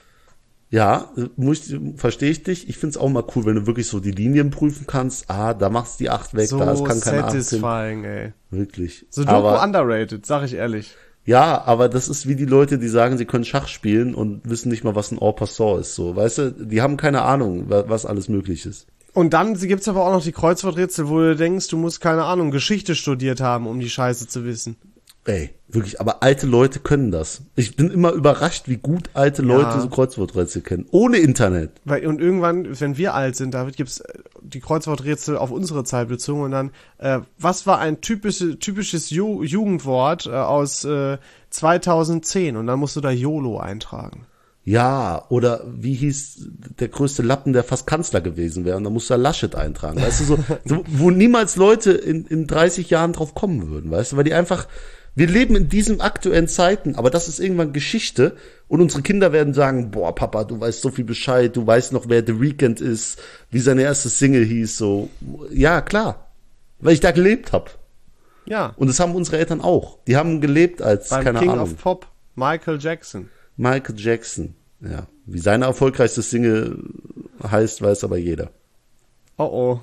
Ja, muss ich, verstehe ich dich. Ich find's auch mal cool, wenn du wirklich so die Linien prüfen kannst. Ah, da machst du die acht weg, So da ist kann keine acht hin. satisfying, ey. Wirklich. Sudoku aber, underrated, sag ich ehrlich. ja, aber das ist wie die Leute, die sagen, sie können Schach spielen und wissen nicht mal, was ein En passant ist. So, weißt du, die haben keine Ahnung, wa- was alles möglich ist. Und dann gibt's aber auch noch die Kreuzworträtsel, wo du denkst, du musst, keine Ahnung, Geschichte studiert haben, um die Scheiße zu wissen. Ey, wirklich, aber alte Leute können das. Ich bin immer überrascht, wie gut alte Leute Ja. so Kreuzworträtsel kennen. Ohne Internet. Weil, und irgendwann, wenn wir alt sind, David, gibt's äh, die Kreuzworträtsel auf unsere Zeit bezogen und dann, äh, was war ein typische, typisches Ju Jugendwort äh, aus äh, zweitausendzehn? Und dann musst du da YOLO eintragen. Ja, oder wie hieß der größte Lappen, der fast Kanzler gewesen wäre? Und da musst du da Laschet eintragen. Weißt du, so, so wo niemals Leute in, in dreißig Jahren drauf kommen würden, weißt du, weil die einfach, wir leben in diesen aktuellen Zeiten, aber das ist irgendwann Geschichte und unsere Kinder werden sagen, boah, Papa, du weißt so viel Bescheid, du weißt noch, wer The Weeknd ist, wie seine erste Single hieß, so. Ja, klar, weil ich da gelebt habe. Ja, Und das haben unsere Eltern auch. Die haben gelebt als, beim keine King Ahnung. of Pop, Michael Jackson. Michael Jackson, ja. Wie seine erfolgreichste Single heißt, weiß aber jeder. Oh oh,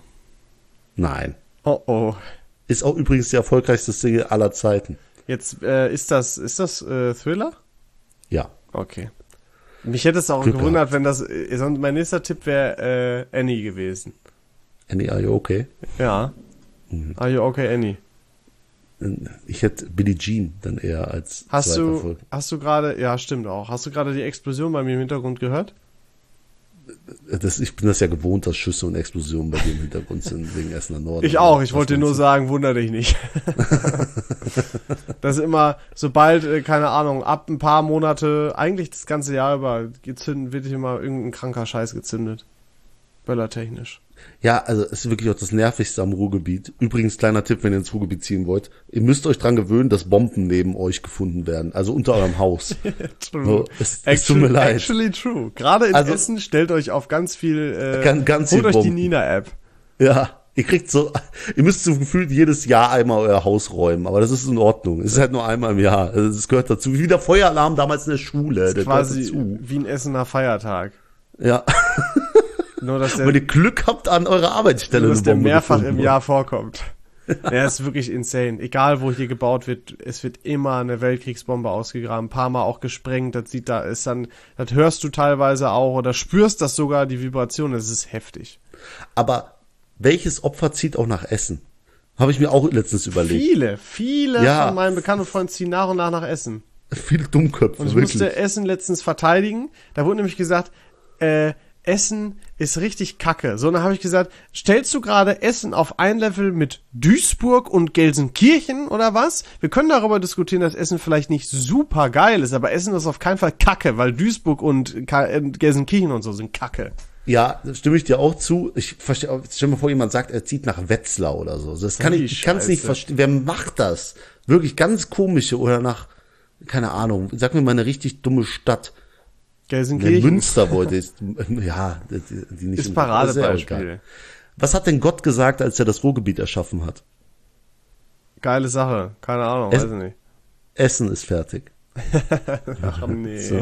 Nein. oh oh. Ist auch übrigens die erfolgreichste Single aller Zeiten. Jetzt, äh, ist das, ist das äh, Thriller? Ja. Okay. Mich hätte es auch Glück gewundert, wenn das, äh, sonst mein nächster Tipp wäre äh, Annie gewesen. Annie, are you okay? Ja. Mhm. Are you okay, Annie? Ich hätte Billie Jean dann eher als Hast zweiter du, Erfolg. hast du gerade, ja, stimmt auch. Hast du gerade die Explosion bei mir im Hintergrund gehört? das, ich bin das ja gewohnt, dass Schüsse und Explosionen bei dir im Hintergrund sind, wegen Essener Norden. Ich auch, ich wollte dir nur sagen, wunder dich nicht. Das ist immer, sobald, äh, keine Ahnung, ab ein paar Monate, eigentlich das ganze Jahr über, gezündet, wird immer irgendein kranker Scheiß gezündet. Böllertechnisch. Ja, also es ist wirklich auch das Nervigste am Ruhrgebiet. Übrigens, kleiner Tipp, wenn ihr ins Ruhrgebiet ziehen wollt. Ihr müsst euch dran gewöhnen, dass Bomben neben euch gefunden werden. Also unter eurem Haus. True. So, es, actually, es tut mir leid. Actually true. Gerade in Also, Essen stellt euch auf ganz viel, äh, ganz, ganz holt viel euch die Bomben. Nina-App. Ja, ihr kriegt so, ihr müsst so gefühlt jedes Jahr einmal euer Haus räumen. Aber das ist in Ordnung. Es ist halt nur einmal im Jahr. Also das gehört dazu. Wie der Feueralarm damals in der Schule. Das ist der quasi gehört dazu. wie ein Essener Feiertag. Ja. Nur, dass der, Wenn ihr Glück habt an eurer Arbeitsstelle. nur, dass eine der Bombe mehrfach gefunden im wird. Jahr vorkommt. Ja, ist wirklich insane. Egal, wo hier gebaut wird, es wird immer eine Weltkriegsbombe ausgegraben. Ein paar Mal auch gesprengt. Das sieht da, ist dann, das hörst du teilweise auch oder spürst das sogar, die Vibration. Das ist heftig. Aber welches Opfer zieht auch nach Essen? Habe ich mir auch letztens überlegt. Viele, viele Ja. von meinen bekannten Freunden ziehen nach und nach nach Essen. Viele Dummköpfe, Und ich wirklich. musste Essen letztens verteidigen. Da wurde nämlich gesagt, äh, Essen ist richtig kacke. So, dann habe ich gesagt, stellst du gerade Essen auf ein Level mit Duisburg und Gelsenkirchen oder was? Wir können darüber diskutieren, dass Essen vielleicht nicht super geil ist, aber Essen ist auf keinen Fall kacke, weil Duisburg und Ka- äh, Gelsenkirchen und so sind kacke. Ja, da stimme ich dir auch zu. Ich verstehe, auch- stell mir vor, jemand sagt, er zieht nach Wetzlar oder so. Das kann Die ich, ich kann es nicht Scheiße. verstehen. Wer macht das? Wirklich ganz komische oder nach, keine Ahnung, sag mir mal eine richtig dumme Stadt. Ne, Gelsenkirchen Münster wollte ich, ja, die, die nicht. ist ist ja auch Paradebeispiel. egal. Was hat denn Gott gesagt, als er das Ruhrgebiet erschaffen hat? Geile Sache. Keine Ahnung, Es- weiß ich nicht. Essen ist fertig. Ach nee. So.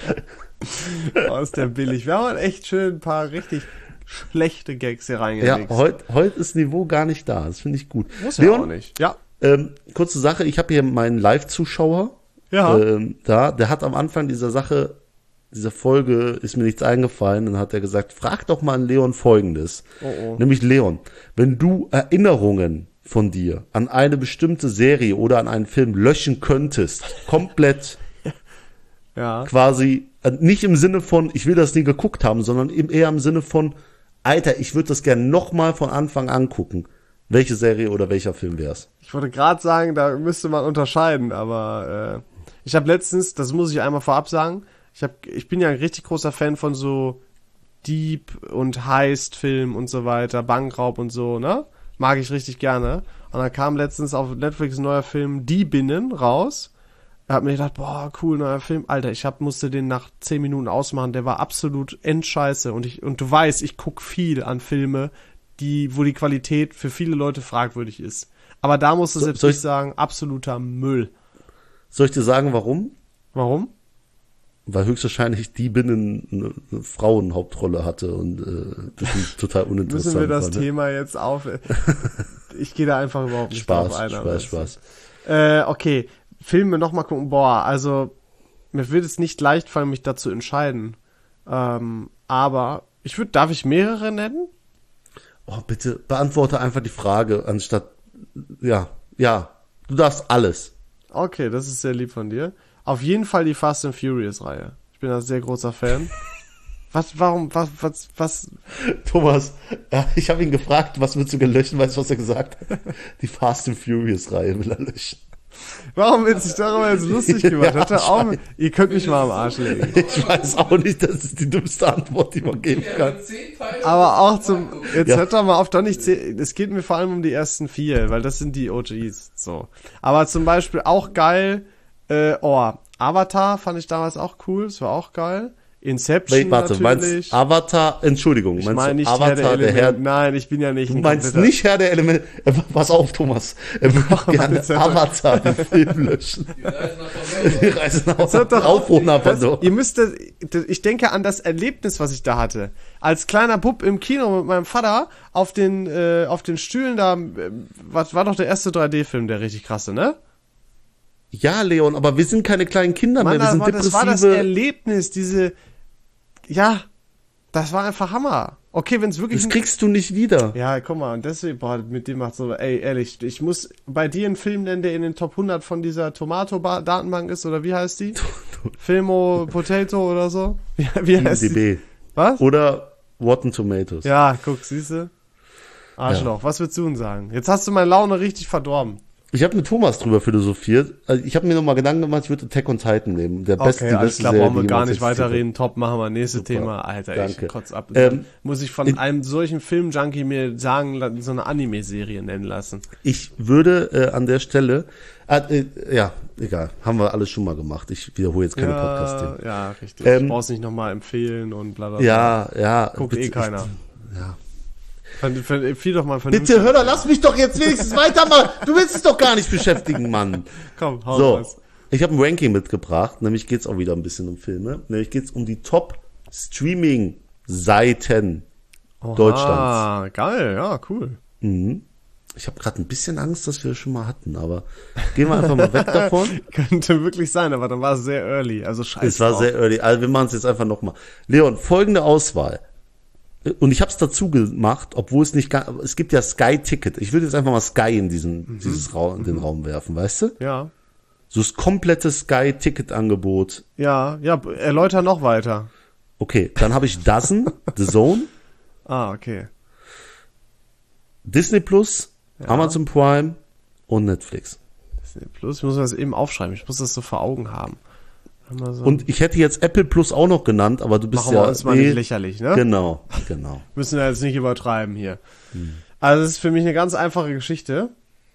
Oh, ist der billig. Wir haben halt echt schön ein paar richtig schlechte Gags hier Ja, reingelegt. heute heut ist Niveau gar nicht da. Das finde ich gut. Muss ja Leon, auch nicht. Ja. Ähm, kurze Sache, ich habe hier meinen Live-Zuschauer. Ja. Ähm, da, der hat am Anfang dieser Sache, dieser Folge, ist mir nichts eingefallen, dann hat er gesagt, frag doch mal an Leon Folgendes. Oh, oh. Nämlich Leon, wenn du Erinnerungen von dir an eine bestimmte Serie oder an einen Film löschen könntest, komplett Ja. quasi, äh, nicht im Sinne von, ich will das nie geguckt haben, sondern eben eher im Sinne von, Alter, ich würde das gerne nochmal von Anfang an gucken. Welche Serie oder welcher Film wär's? Ich wollte gerade sagen, da müsste man unterscheiden, aber äh, ich habe letztens, das muss ich einmal vorab sagen, ich hab, ich bin ja ein richtig großer Fan von so Dieb- und Heist-Filmen und so weiter, Bankraub und so, ne? Mag ich richtig gerne. Und dann kam letztens auf Netflix ein neuer Film Diebinnen raus. Er hat mir gedacht, boah, cool, neuer Film. Alter, ich hab, musste den nach zehn Minuten ausmachen, der war absolut endscheiße. Und ich, und du weißt, ich guck viel an Filme, die, wo die Qualität für viele Leute fragwürdig ist. Aber da musst du So- selbst soll ich- nicht sagen, absoluter Müll. Soll ich dir sagen, warum? Warum? Weil höchstwahrscheinlich die Binnen eine, eine Frauenhauptrolle hatte und äh, das ist total uninteressant. Müssen wir das war, ne? Thema jetzt auf... Ich gehe da einfach überhaupt nicht Spaß, drauf ein. aber Spaß, es- Spaß. Äh, okay, Filme nochmal gucken. Boah, also mir wird es nicht leicht fallen, mich dazu entscheiden. Ähm, aber ich würde, darf ich mehrere nennen? Oh, bitte beantworte einfach die Frage, anstatt, ja, ja, du darfst alles. Okay, das ist sehr lieb von dir. Auf jeden Fall die Fast and Furious Reihe. Ich bin ein sehr großer Fan. Was, warum, was, was, was? Thomas, ja, ich habe ihn gefragt, was willst du gelöschen, weißt du, was er gesagt hat? Die Fast and Furious Reihe will er löschen. Warum wird sich darüber jetzt lustig gemacht? Ja, Hat er auch, ich ihr könnt mich mal am Arsch legen. Ich weiß auch nicht, das ist die dümmste Antwort, die man geben kann. Aber auch zum, jetzt Ja. hört doch mal auf, doch nicht, zäh- es geht mir vor allem um die ersten vier, weil das sind die O Gs, so. Aber zum Beispiel auch geil, äh, oh, Avatar fand ich damals auch cool, das war auch geil. Inception Wait, warte, natürlich. meinst Avatar, Entschuldigung, Ich meinst meine du nicht Avatar, Herr der der Elemente. Herr, Nein, ich bin ja nicht du ein meinst kompletter- nicht Herr der Elemente, äh, pass auf, Thomas, er würde gerne jetzt hat er- Avatar, den Film löschen. Die Reise nach Das hört doch auf, Aufruhr das, nach ihr müsst das, das, ich denke an das Erlebnis, was ich da hatte. Als kleiner Bub im Kino mit meinem Vater auf den, äh, auf den Stühlen da, äh, was war doch der erste drei D-Film, der richtig krasse, ne? Ja, Leon, aber wir sind keine kleinen Kinder Mann, mehr, wir das sind war, das war das depressive. Erlebnis, diese, ja, das war einfach Hammer. Okay, wenn es wirklich... Das kriegst du nicht wieder. ja, guck mal, und deswegen, boah, mit dem macht so, ey, ehrlich, ich muss bei dir einen Film nennen, der in den Top hundert von dieser Tomato-Datenbank ist, oder wie heißt die? Filmo Potato oder so? Wie, wie heißt die? IMDb. Was? Oder Rotten Tomatoes. Ja, guck, siehst du? Arschloch, ja. Was würdest du denn sagen? Jetzt hast du meine Laune richtig verdorben. Ich habe mit Thomas drüber philosophiert. Also ich habe mir nochmal Gedanken gemacht, ich würde Attack on Titan nehmen. Der okay, beste, die alles beste klar, Serie, brauchen wir die gar jemals nicht existiert weiterreden. Top, machen wir. Nächstes Super. Thema. Alter, Danke. ich kotz ab. Ähm, Muss ich von in, einem solchen Film-Junkie mir sagen, so eine Anime-Serie nennen lassen. Ich würde äh, an der Stelle, äh, äh, ja, egal, haben wir alles schon mal gemacht. Ich wiederhole jetzt keine ja, Podcast-Themen. Ja, richtig. Ähm, ich brauch's nicht nochmal empfehlen und bla bla bla. Ja, ja. Guckt bitte, eh keiner. Ich, ja. Empfiehl doch mal Bitte, hör doch, lass mich doch jetzt wenigstens weitermachen. Du willst es doch gar nicht beschäftigen, Mann. Komm, hau so, raus. Ich habe ein Ranking mitgebracht, nämlich geht's auch wieder ein bisschen um Filme. Nämlich geht's um die Top-Streaming-Seiten Deutschlands. Ah, geil, ja, cool. Mhm. Ich habe gerade ein bisschen Angst, dass wir das schon mal hatten, aber gehen wir einfach mal weg davon. Könnte wirklich sein, aber dann war es sehr early, also scheiße. Es war drauf. sehr early, also wir machen es jetzt einfach nochmal. Leon, folgende Auswahl. Und ich habe es dazu gemacht, obwohl es nicht, es gibt ja Sky Ticket. Ich würde jetzt einfach mal Sky in diesen, mhm. dieses Raum, in den mhm. Raum werfen, weißt du? Ja. So das komplette Sky Ticket Angebot. Ja, ja, erläuter noch weiter. Okay, dann habe ich DAZN, The Zone. Ah, okay. Disney Plus, ja. Amazon Prime und Netflix. Disney Plus, ich muss das eben aufschreiben, ich muss das so vor Augen haben. Amazon. Und ich hätte jetzt Apple Plus auch noch genannt, aber du bist Machen ja... wir uns mal eh, nicht lächerlich, ne? Genau, genau. Müssen wir jetzt nicht übertreiben hier. Hm. Also es ist für mich eine ganz einfache Geschichte.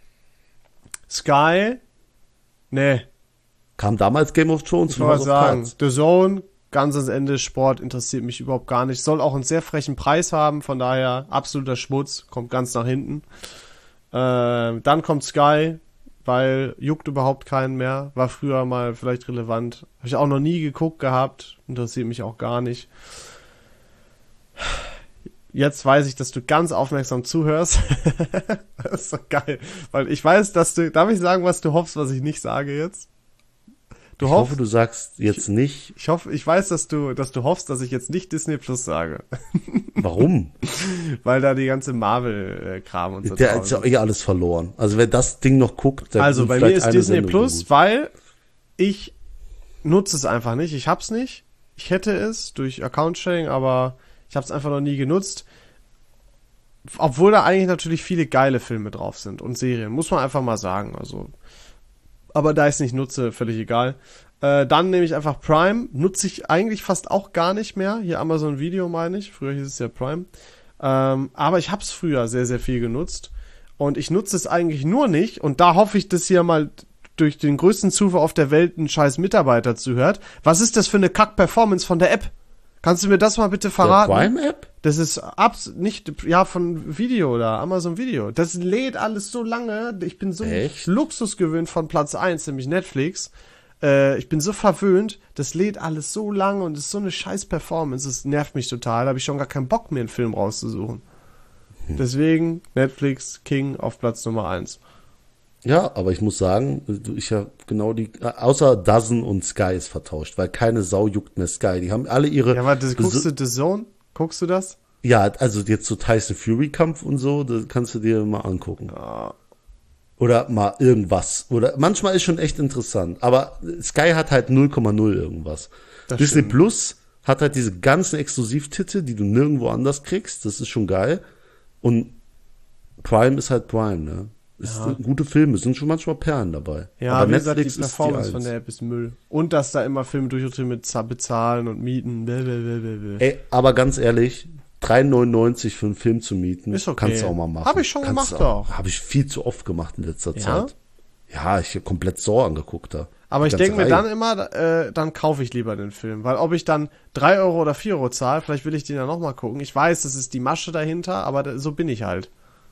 Sky, ne. Kam damals Game of Thrones ich wollte sagen, The Zone, ganz ans Ende, Sport interessiert mich überhaupt gar nicht. Soll auch einen sehr frechen Preis haben, von daher absoluter Schmutz, kommt ganz nach hinten. Äh, dann kommt Sky, weil juckt überhaupt keinen mehr. War früher mal vielleicht relevant. Habe ich auch noch nie geguckt gehabt. Interessiert mich auch gar nicht. Jetzt weiß ich, dass du ganz aufmerksam zuhörst. Das ist doch geil. Weil ich weiß, dass du... Darf ich sagen, was du hoffst, was ich nicht sage jetzt? Du ich hoff, hoffe, du sagst jetzt nicht... Ich hoffe, ich weiß, dass du, dass du hoffst, dass ich jetzt nicht Disney Plus sage. Warum? Weil da die ganze Marvel-Kram und so Der ist ja eh alles verloren. Also wer das Ding noch guckt, der Also bei mir ist Disney Sendung Plus, gut. weil ich nutze es einfach nicht. Ich hab's nicht. Ich hätte es durch Account-Sharing, aber ich hab's einfach noch nie genutzt. Obwohl da eigentlich natürlich viele geile Filme drauf sind und Serien, muss man einfach mal sagen. Also, aber da ich es nicht nutze, völlig egal. Äh, dann nehme ich einfach Prime. Nutze ich eigentlich fast auch gar nicht mehr. Hier Amazon Video meine ich. Früher hieß es ja Prime. Ähm, aber ich habe es früher sehr, sehr viel genutzt. Und ich nutze es eigentlich nur nicht. Und da hoffe ich, dass hier mal durch den größten Zufall auf der Welt ein scheiß Mitarbeiter zuhört. Was ist das für eine Kack-Performance von der App? Kannst du mir das mal bitte verraten? Der Prime-App? Das ist abs nicht, ja, von Video oder Amazon Video. Das lädt alles so lange. Ich bin so Echt? Luxus gewöhnt von Platz eins, nämlich Netflix. Äh, ich bin so verwöhnt. Das lädt alles so lange und ist so eine scheiß Performance. Das nervt mich total. Da habe ich schon gar keinen Bock mehr, einen Film rauszusuchen. Hm. Deswegen Netflix King auf Platz Nummer eins. Ja, aber ich muss sagen, ich habe genau die, außer DAZN und Sky ist vertauscht, weil keine Sau juckt mehr Sky. Die haben alle ihre... Ja, warte, guckst du The Zone? Guckst du das? Ja, also jetzt so Tyson Fury Kampf und so, das kannst du dir mal angucken. Ja. Oder mal irgendwas. Oder manchmal ist schon echt interessant. Aber Sky hat halt null Komma null irgendwas. Das Disney stimmt. Plus hat halt diese ganzen Exklusivtitel, die du nirgendwo anders kriegst. Das ist schon geil. Und Prime ist halt Prime, ne? Es ja. sind gute Filme, sind schon manchmal Perlen dabei. Ja, aber Netflix gesagt, die Performance ist die von der App ist Müll. Und dass da immer Filme durchgetrieben mit bezahlen und mieten. Blablabla. Ey, aber ganz ehrlich, drei neunundneunzig für einen Film zu mieten, ist okay. kannst du auch mal machen. Habe ich schon kannst gemacht auch. Habe ich viel zu oft gemacht in letzter ja? Zeit. Ja, ich habe komplett Saw angeguckt da. Aber ich denke mir dann immer, äh, dann kaufe ich lieber den Film. Weil ob ich dann drei Euro oder vier Euro zahle, vielleicht will ich den ja nochmal gucken. Ich weiß, das ist die Masche dahinter, aber da, so bin ich halt.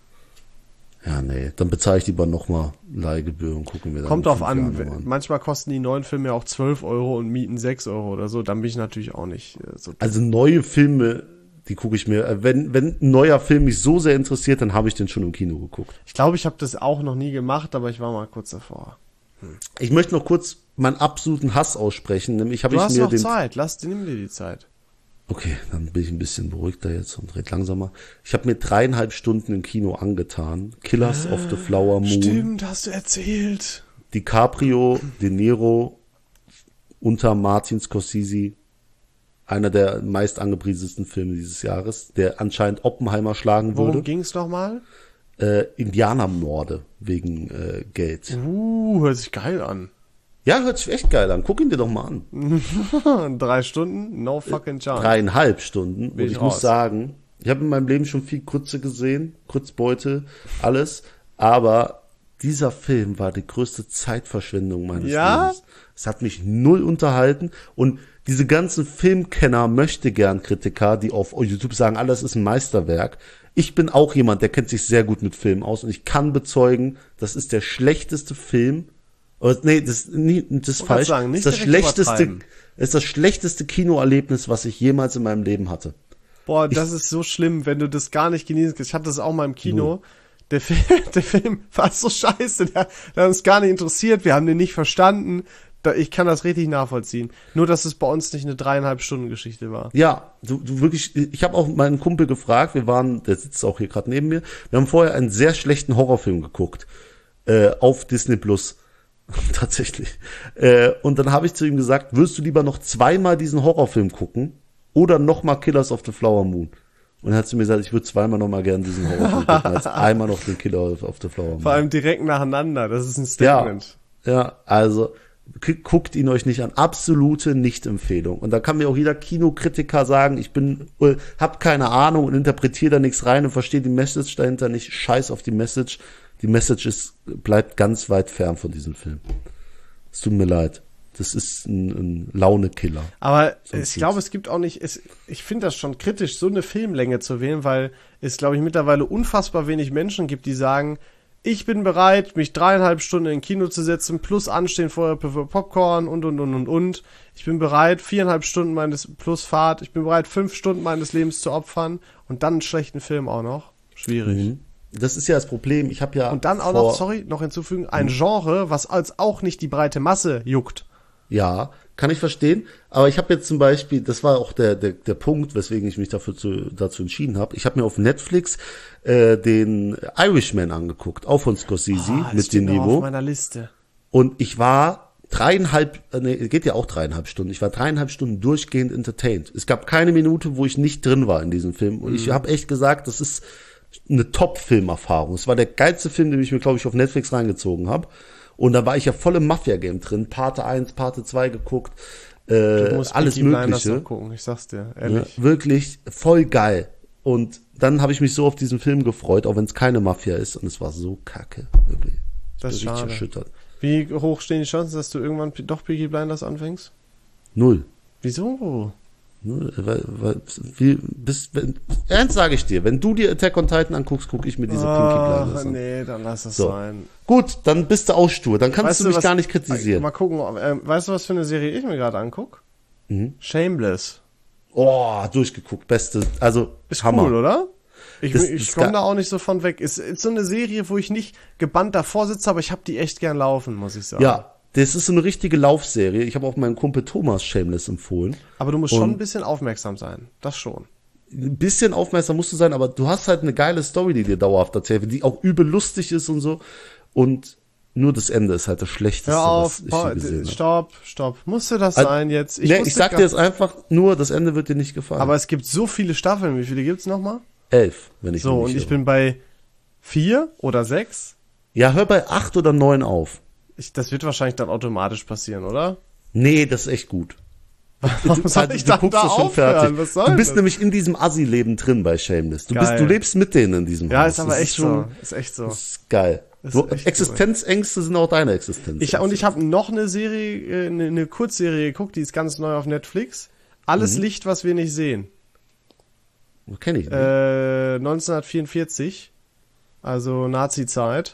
Ja, nee, dann bezahle ich lieber nochmal Leihgebühr und gucken wir dann. Kommt drauf an, an, manchmal kosten die neuen Filme ja auch zwölf Euro und mieten sechs Euro oder so, dann bin ich natürlich auch nicht äh, so. Also neue Filme, die gucke ich mir, wenn, wenn ein neuer Film mich so sehr interessiert, dann habe ich den schon im Kino geguckt. Ich glaube, ich habe das auch noch nie gemacht, aber ich war mal kurz davor. Hm. Ich möchte noch kurz meinen absoluten Hass aussprechen, nämlich habe ich mir den... Du hast noch Zeit, lass, nimm dir die Zeit. Okay, dann bin ich ein bisschen beruhigter jetzt und red langsamer. Ich habe mir dreieinhalb Stunden im Kino angetan. Killers ah, of the Flower Moon. Stimmt, hast du erzählt. DiCaprio, De Niro, unter Martin Scorsese. einer der meist angepriesensten Filme dieses Jahres, der anscheinend Oppenheimer schlagen Worum würde. ging's nochmal? Äh, Indianermorde wegen äh, Geld. Uh, hört sich geil an. Ja, hört sich echt geil an. Guck ihn dir doch mal an. Drei Stunden? No fucking chance. Dreieinhalb Stunden. Bin Und ich ich muss raus. sagen, ich habe in meinem Leben schon viel Krütze gesehen, Krützbeute, alles. Aber dieser Film war die größte Zeitverschwendung meines Ja? Lebens. Es hat mich null unterhalten. Und diese ganzen Filmkenner, möchte gern Kritiker, die auf YouTube sagen, alles ist ein Meisterwerk. Ich bin auch jemand, der kennt sich sehr gut mit Filmen aus. Und ich kann bezeugen, das ist der schlechteste Film. Oder, nee, das, nie, das ist Ich wollte falsch. sagen, nicht das ist das direkt schlechteste, übertreiben. ist das schlechteste Kinoerlebnis, was ich jemals in meinem Leben hatte. Boah, das ist so schlimm, wenn du das gar nicht genießen kannst. Ich hatte das auch mal im Kino. Null. Der Film, der Film war so scheiße, der, der hat uns gar nicht interessiert, wir haben den nicht verstanden. Da, ich kann das richtig nachvollziehen. Nur, dass es bei uns nicht eine dreieinhalb Stunden Geschichte war. Ja, du, du wirklich, ich habe auch meinen Kumpel gefragt, wir waren, der sitzt auch hier gerade neben mir, wir haben vorher einen sehr schlechten Horrorfilm geguckt, äh, auf Disney Plus. Tatsächlich. Äh, und dann habe ich zu ihm gesagt, würdest du lieber noch zweimal diesen Horrorfilm gucken oder nochmal Killers of the Flower Moon? Und er hat zu mir gesagt, ich würde zweimal nochmal gerne diesen Horrorfilm gucken, als einmal noch den Killer of the Flower Moon. Vor allem direkt nacheinander, das ist ein Statement. Ja, ja, also gu- guckt ihn euch nicht an. Absolute Nicht-Empfehlung. Und da kann mir auch jeder Kinokritiker sagen, ich bin, äh, hab keine Ahnung und interpretiere da nichts rein und verstehe die Message dahinter nicht. Scheiß auf die Message. Die Message ist, bleibt ganz weit fern von diesem Film. Es tut mir leid. Das ist ein, ein Launekiller. Aber Sonst ich glaube, es gibt auch nicht, es, ich finde das schon kritisch, so eine Filmlänge zu wählen, weil es, glaube ich, mittlerweile unfassbar wenig Menschen gibt, die sagen, ich bin bereit, mich dreieinhalb Stunden in ein Kino zu setzen, plus anstehen vorher für Popcorn und, und, und, und, und. Ich bin bereit, viereinhalb Stunden meines, plus Fahrt, ich bin bereit, fünf Stunden meines Lebens zu opfern und dann einen schlechten Film auch noch. Schwierig. Mhm. Das ist ja das Problem. Ich habe ja Und dann auch vor, noch, sorry, noch hinzufügen, ein Genre, was als auch nicht die breite Masse juckt. Ja, kann ich verstehen. Aber ich habe jetzt zum Beispiel, das war auch der der der Punkt, weswegen ich mich dafür zu, dazu entschieden habe. Ich habe mir auf Netflix äh, den Irishman angeguckt, auch von Scorsese Ah, das mit steht dem noch auf Niveau. meiner Liste. Und ich war dreieinhalb, äh, nee, geht ja auch dreieinhalb Stunden. Ich war dreieinhalb Stunden durchgehend entertained. Es gab keine Minute, wo ich nicht drin war in diesem Film. Und Mhm. ich habe echt gesagt, das ist eine Top-Filmerfahrung. Es war der geilste Film, den ich mir, glaube ich, auf Netflix reingezogen habe. Und da war ich ja voll im Mafia-Game drin. Parte eins, Parte zwei geguckt. Äh, Du musst alles Peaky Blinders Mögliche. noch gucken, ich sag's dir, Ja, ehrlich. wirklich voll geil. Und dann habe ich mich so auf diesen Film gefreut, auch wenn es keine Mafia ist. Und es war so kacke. Wirklich. Ich Das ist bin richtig schade. erschüttert. Wie hoch stehen die Chancen, dass du irgendwann doch Peaky Blinders anfängst? Null. Wieso? Null. Weil, weil, wie, bis, wenn, ernst sage ich dir, wenn du dir Attack on Titan anguckst, gucke ich mir diese Pinky Ah, Blinders an. nee, dann lass es So. sein. Gut, dann bist du auch stur. Dann kannst Weißt du du, mich was- gar nicht kritisieren. Mal gucken, ob- ähm, weißt du, was für eine Serie ich mir gerade anguck? Mhm. Shameless. Oh, durchgeguckt. Beste. Also, Ist Hammer. cool, oder? Ich, Das- ich das komme ga- da auch nicht so von weg. Ist, ist so eine Serie, wo ich nicht gebannt davor sitze, aber ich habe die echt gern laufen, muss ich sagen. Ja, das ist so eine richtige Laufserie. Ich habe auch meinem Kumpel Thomas Shameless empfohlen. Aber du musst schon Und- ein bisschen aufmerksam sein. Das schon. Ein bisschen aufmerksam musst du sein, aber du hast halt eine geile Story, die dir dauerhaft erzählt, die auch übel lustig ist und so. Und nur das Ende ist halt das Schlechteste, Hör auf, was ich pa- je gesehen habe. stopp, stopp. Musste das Also, sein jetzt? Ich, nee, wusste ich sag gar- dir jetzt einfach nur, das Ende wird dir nicht gefallen. Aber es gibt so viele Staffeln. Wie viele gibt's nochmal? elf, wenn ich So, mich und nicht ich irre. bin bei vier oder sechs. Ja, hör bei acht oder neun auf. Ich, das wird wahrscheinlich dann automatisch passieren, oder? Nee, das ist echt gut. Warum soll Also, ich dann da aufhören? Was soll du bist das? nämlich in diesem Assi-Leben drin bei Shameless. Du, bist, Geil. du lebst mit denen in diesem Ja, Haus. ist aber Das echt schon, so. Ist echt so. Das ist geil. Ist Du, echt Existenzängste sind auch deine Existenz. Ich, und ich habe noch eine Serie, äh, eine, eine Kurzserie geguckt, die ist ganz neu auf Netflix. Alles Mhm. Licht, was wir nicht sehen. Kenn ich nicht. Äh, neunzehnhundertvierundvierzig, also Nazi-Zeit.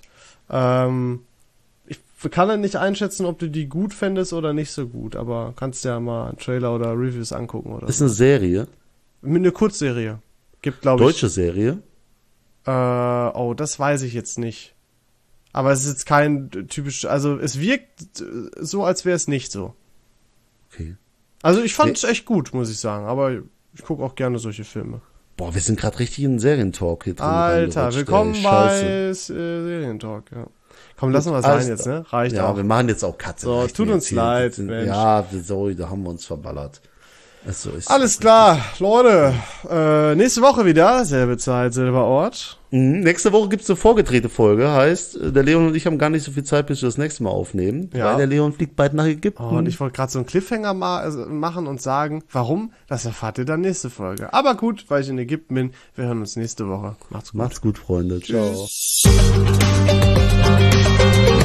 Ähm, ich kann ja nicht einschätzen, ob du die gut fändest oder nicht so gut, aber kannst ja mal einen Trailer oder Reviews angucken oder ist so. eine Serie. Mit eine Kurzserie. Gibt, glaube ich. Deutsche Serie. Äh, oh, das weiß ich jetzt nicht. Aber es ist jetzt kein typisch, also es wirkt äh, so, als wäre es nicht so. Okay. Also ich fand es echt gut, muss ich sagen, aber ich gucke auch gerne solche Filme. Boah, wir sind gerade richtig in einen Serientalk hier drin. Alter, reingerutscht, willkommen ey. bei Scheiße. äh, Serientalk, ja. Komm, lassen wir es Alles- sein jetzt, ne? Reicht Ja, auch. wir machen jetzt auch Cut. So, Reicht tut mir uns jetzt hier. leid, Sind- Mensch. Ja, sorry, da haben wir uns verballert. Also ist Alles klar, Leute. Äh, nächste Woche wieder, selbe Zeit, selber Ort. Mhm. Nächste Woche gibt's eine vorgedrehte Folge. Heißt, der Leon und ich haben gar nicht so viel Zeit, bis wir das nächste Mal aufnehmen. Ja. Weil der Leon fliegt bald nach Ägypten. Oh, und ich wollte gerade so einen Cliffhanger ma also machen und sagen, warum? Das erfahrt ihr dann nächste Folge. Aber gut, weil ich in Ägypten bin, wir hören uns nächste Woche. Macht's gut. Macht's gut, Freunde. Ciao. Tschüss.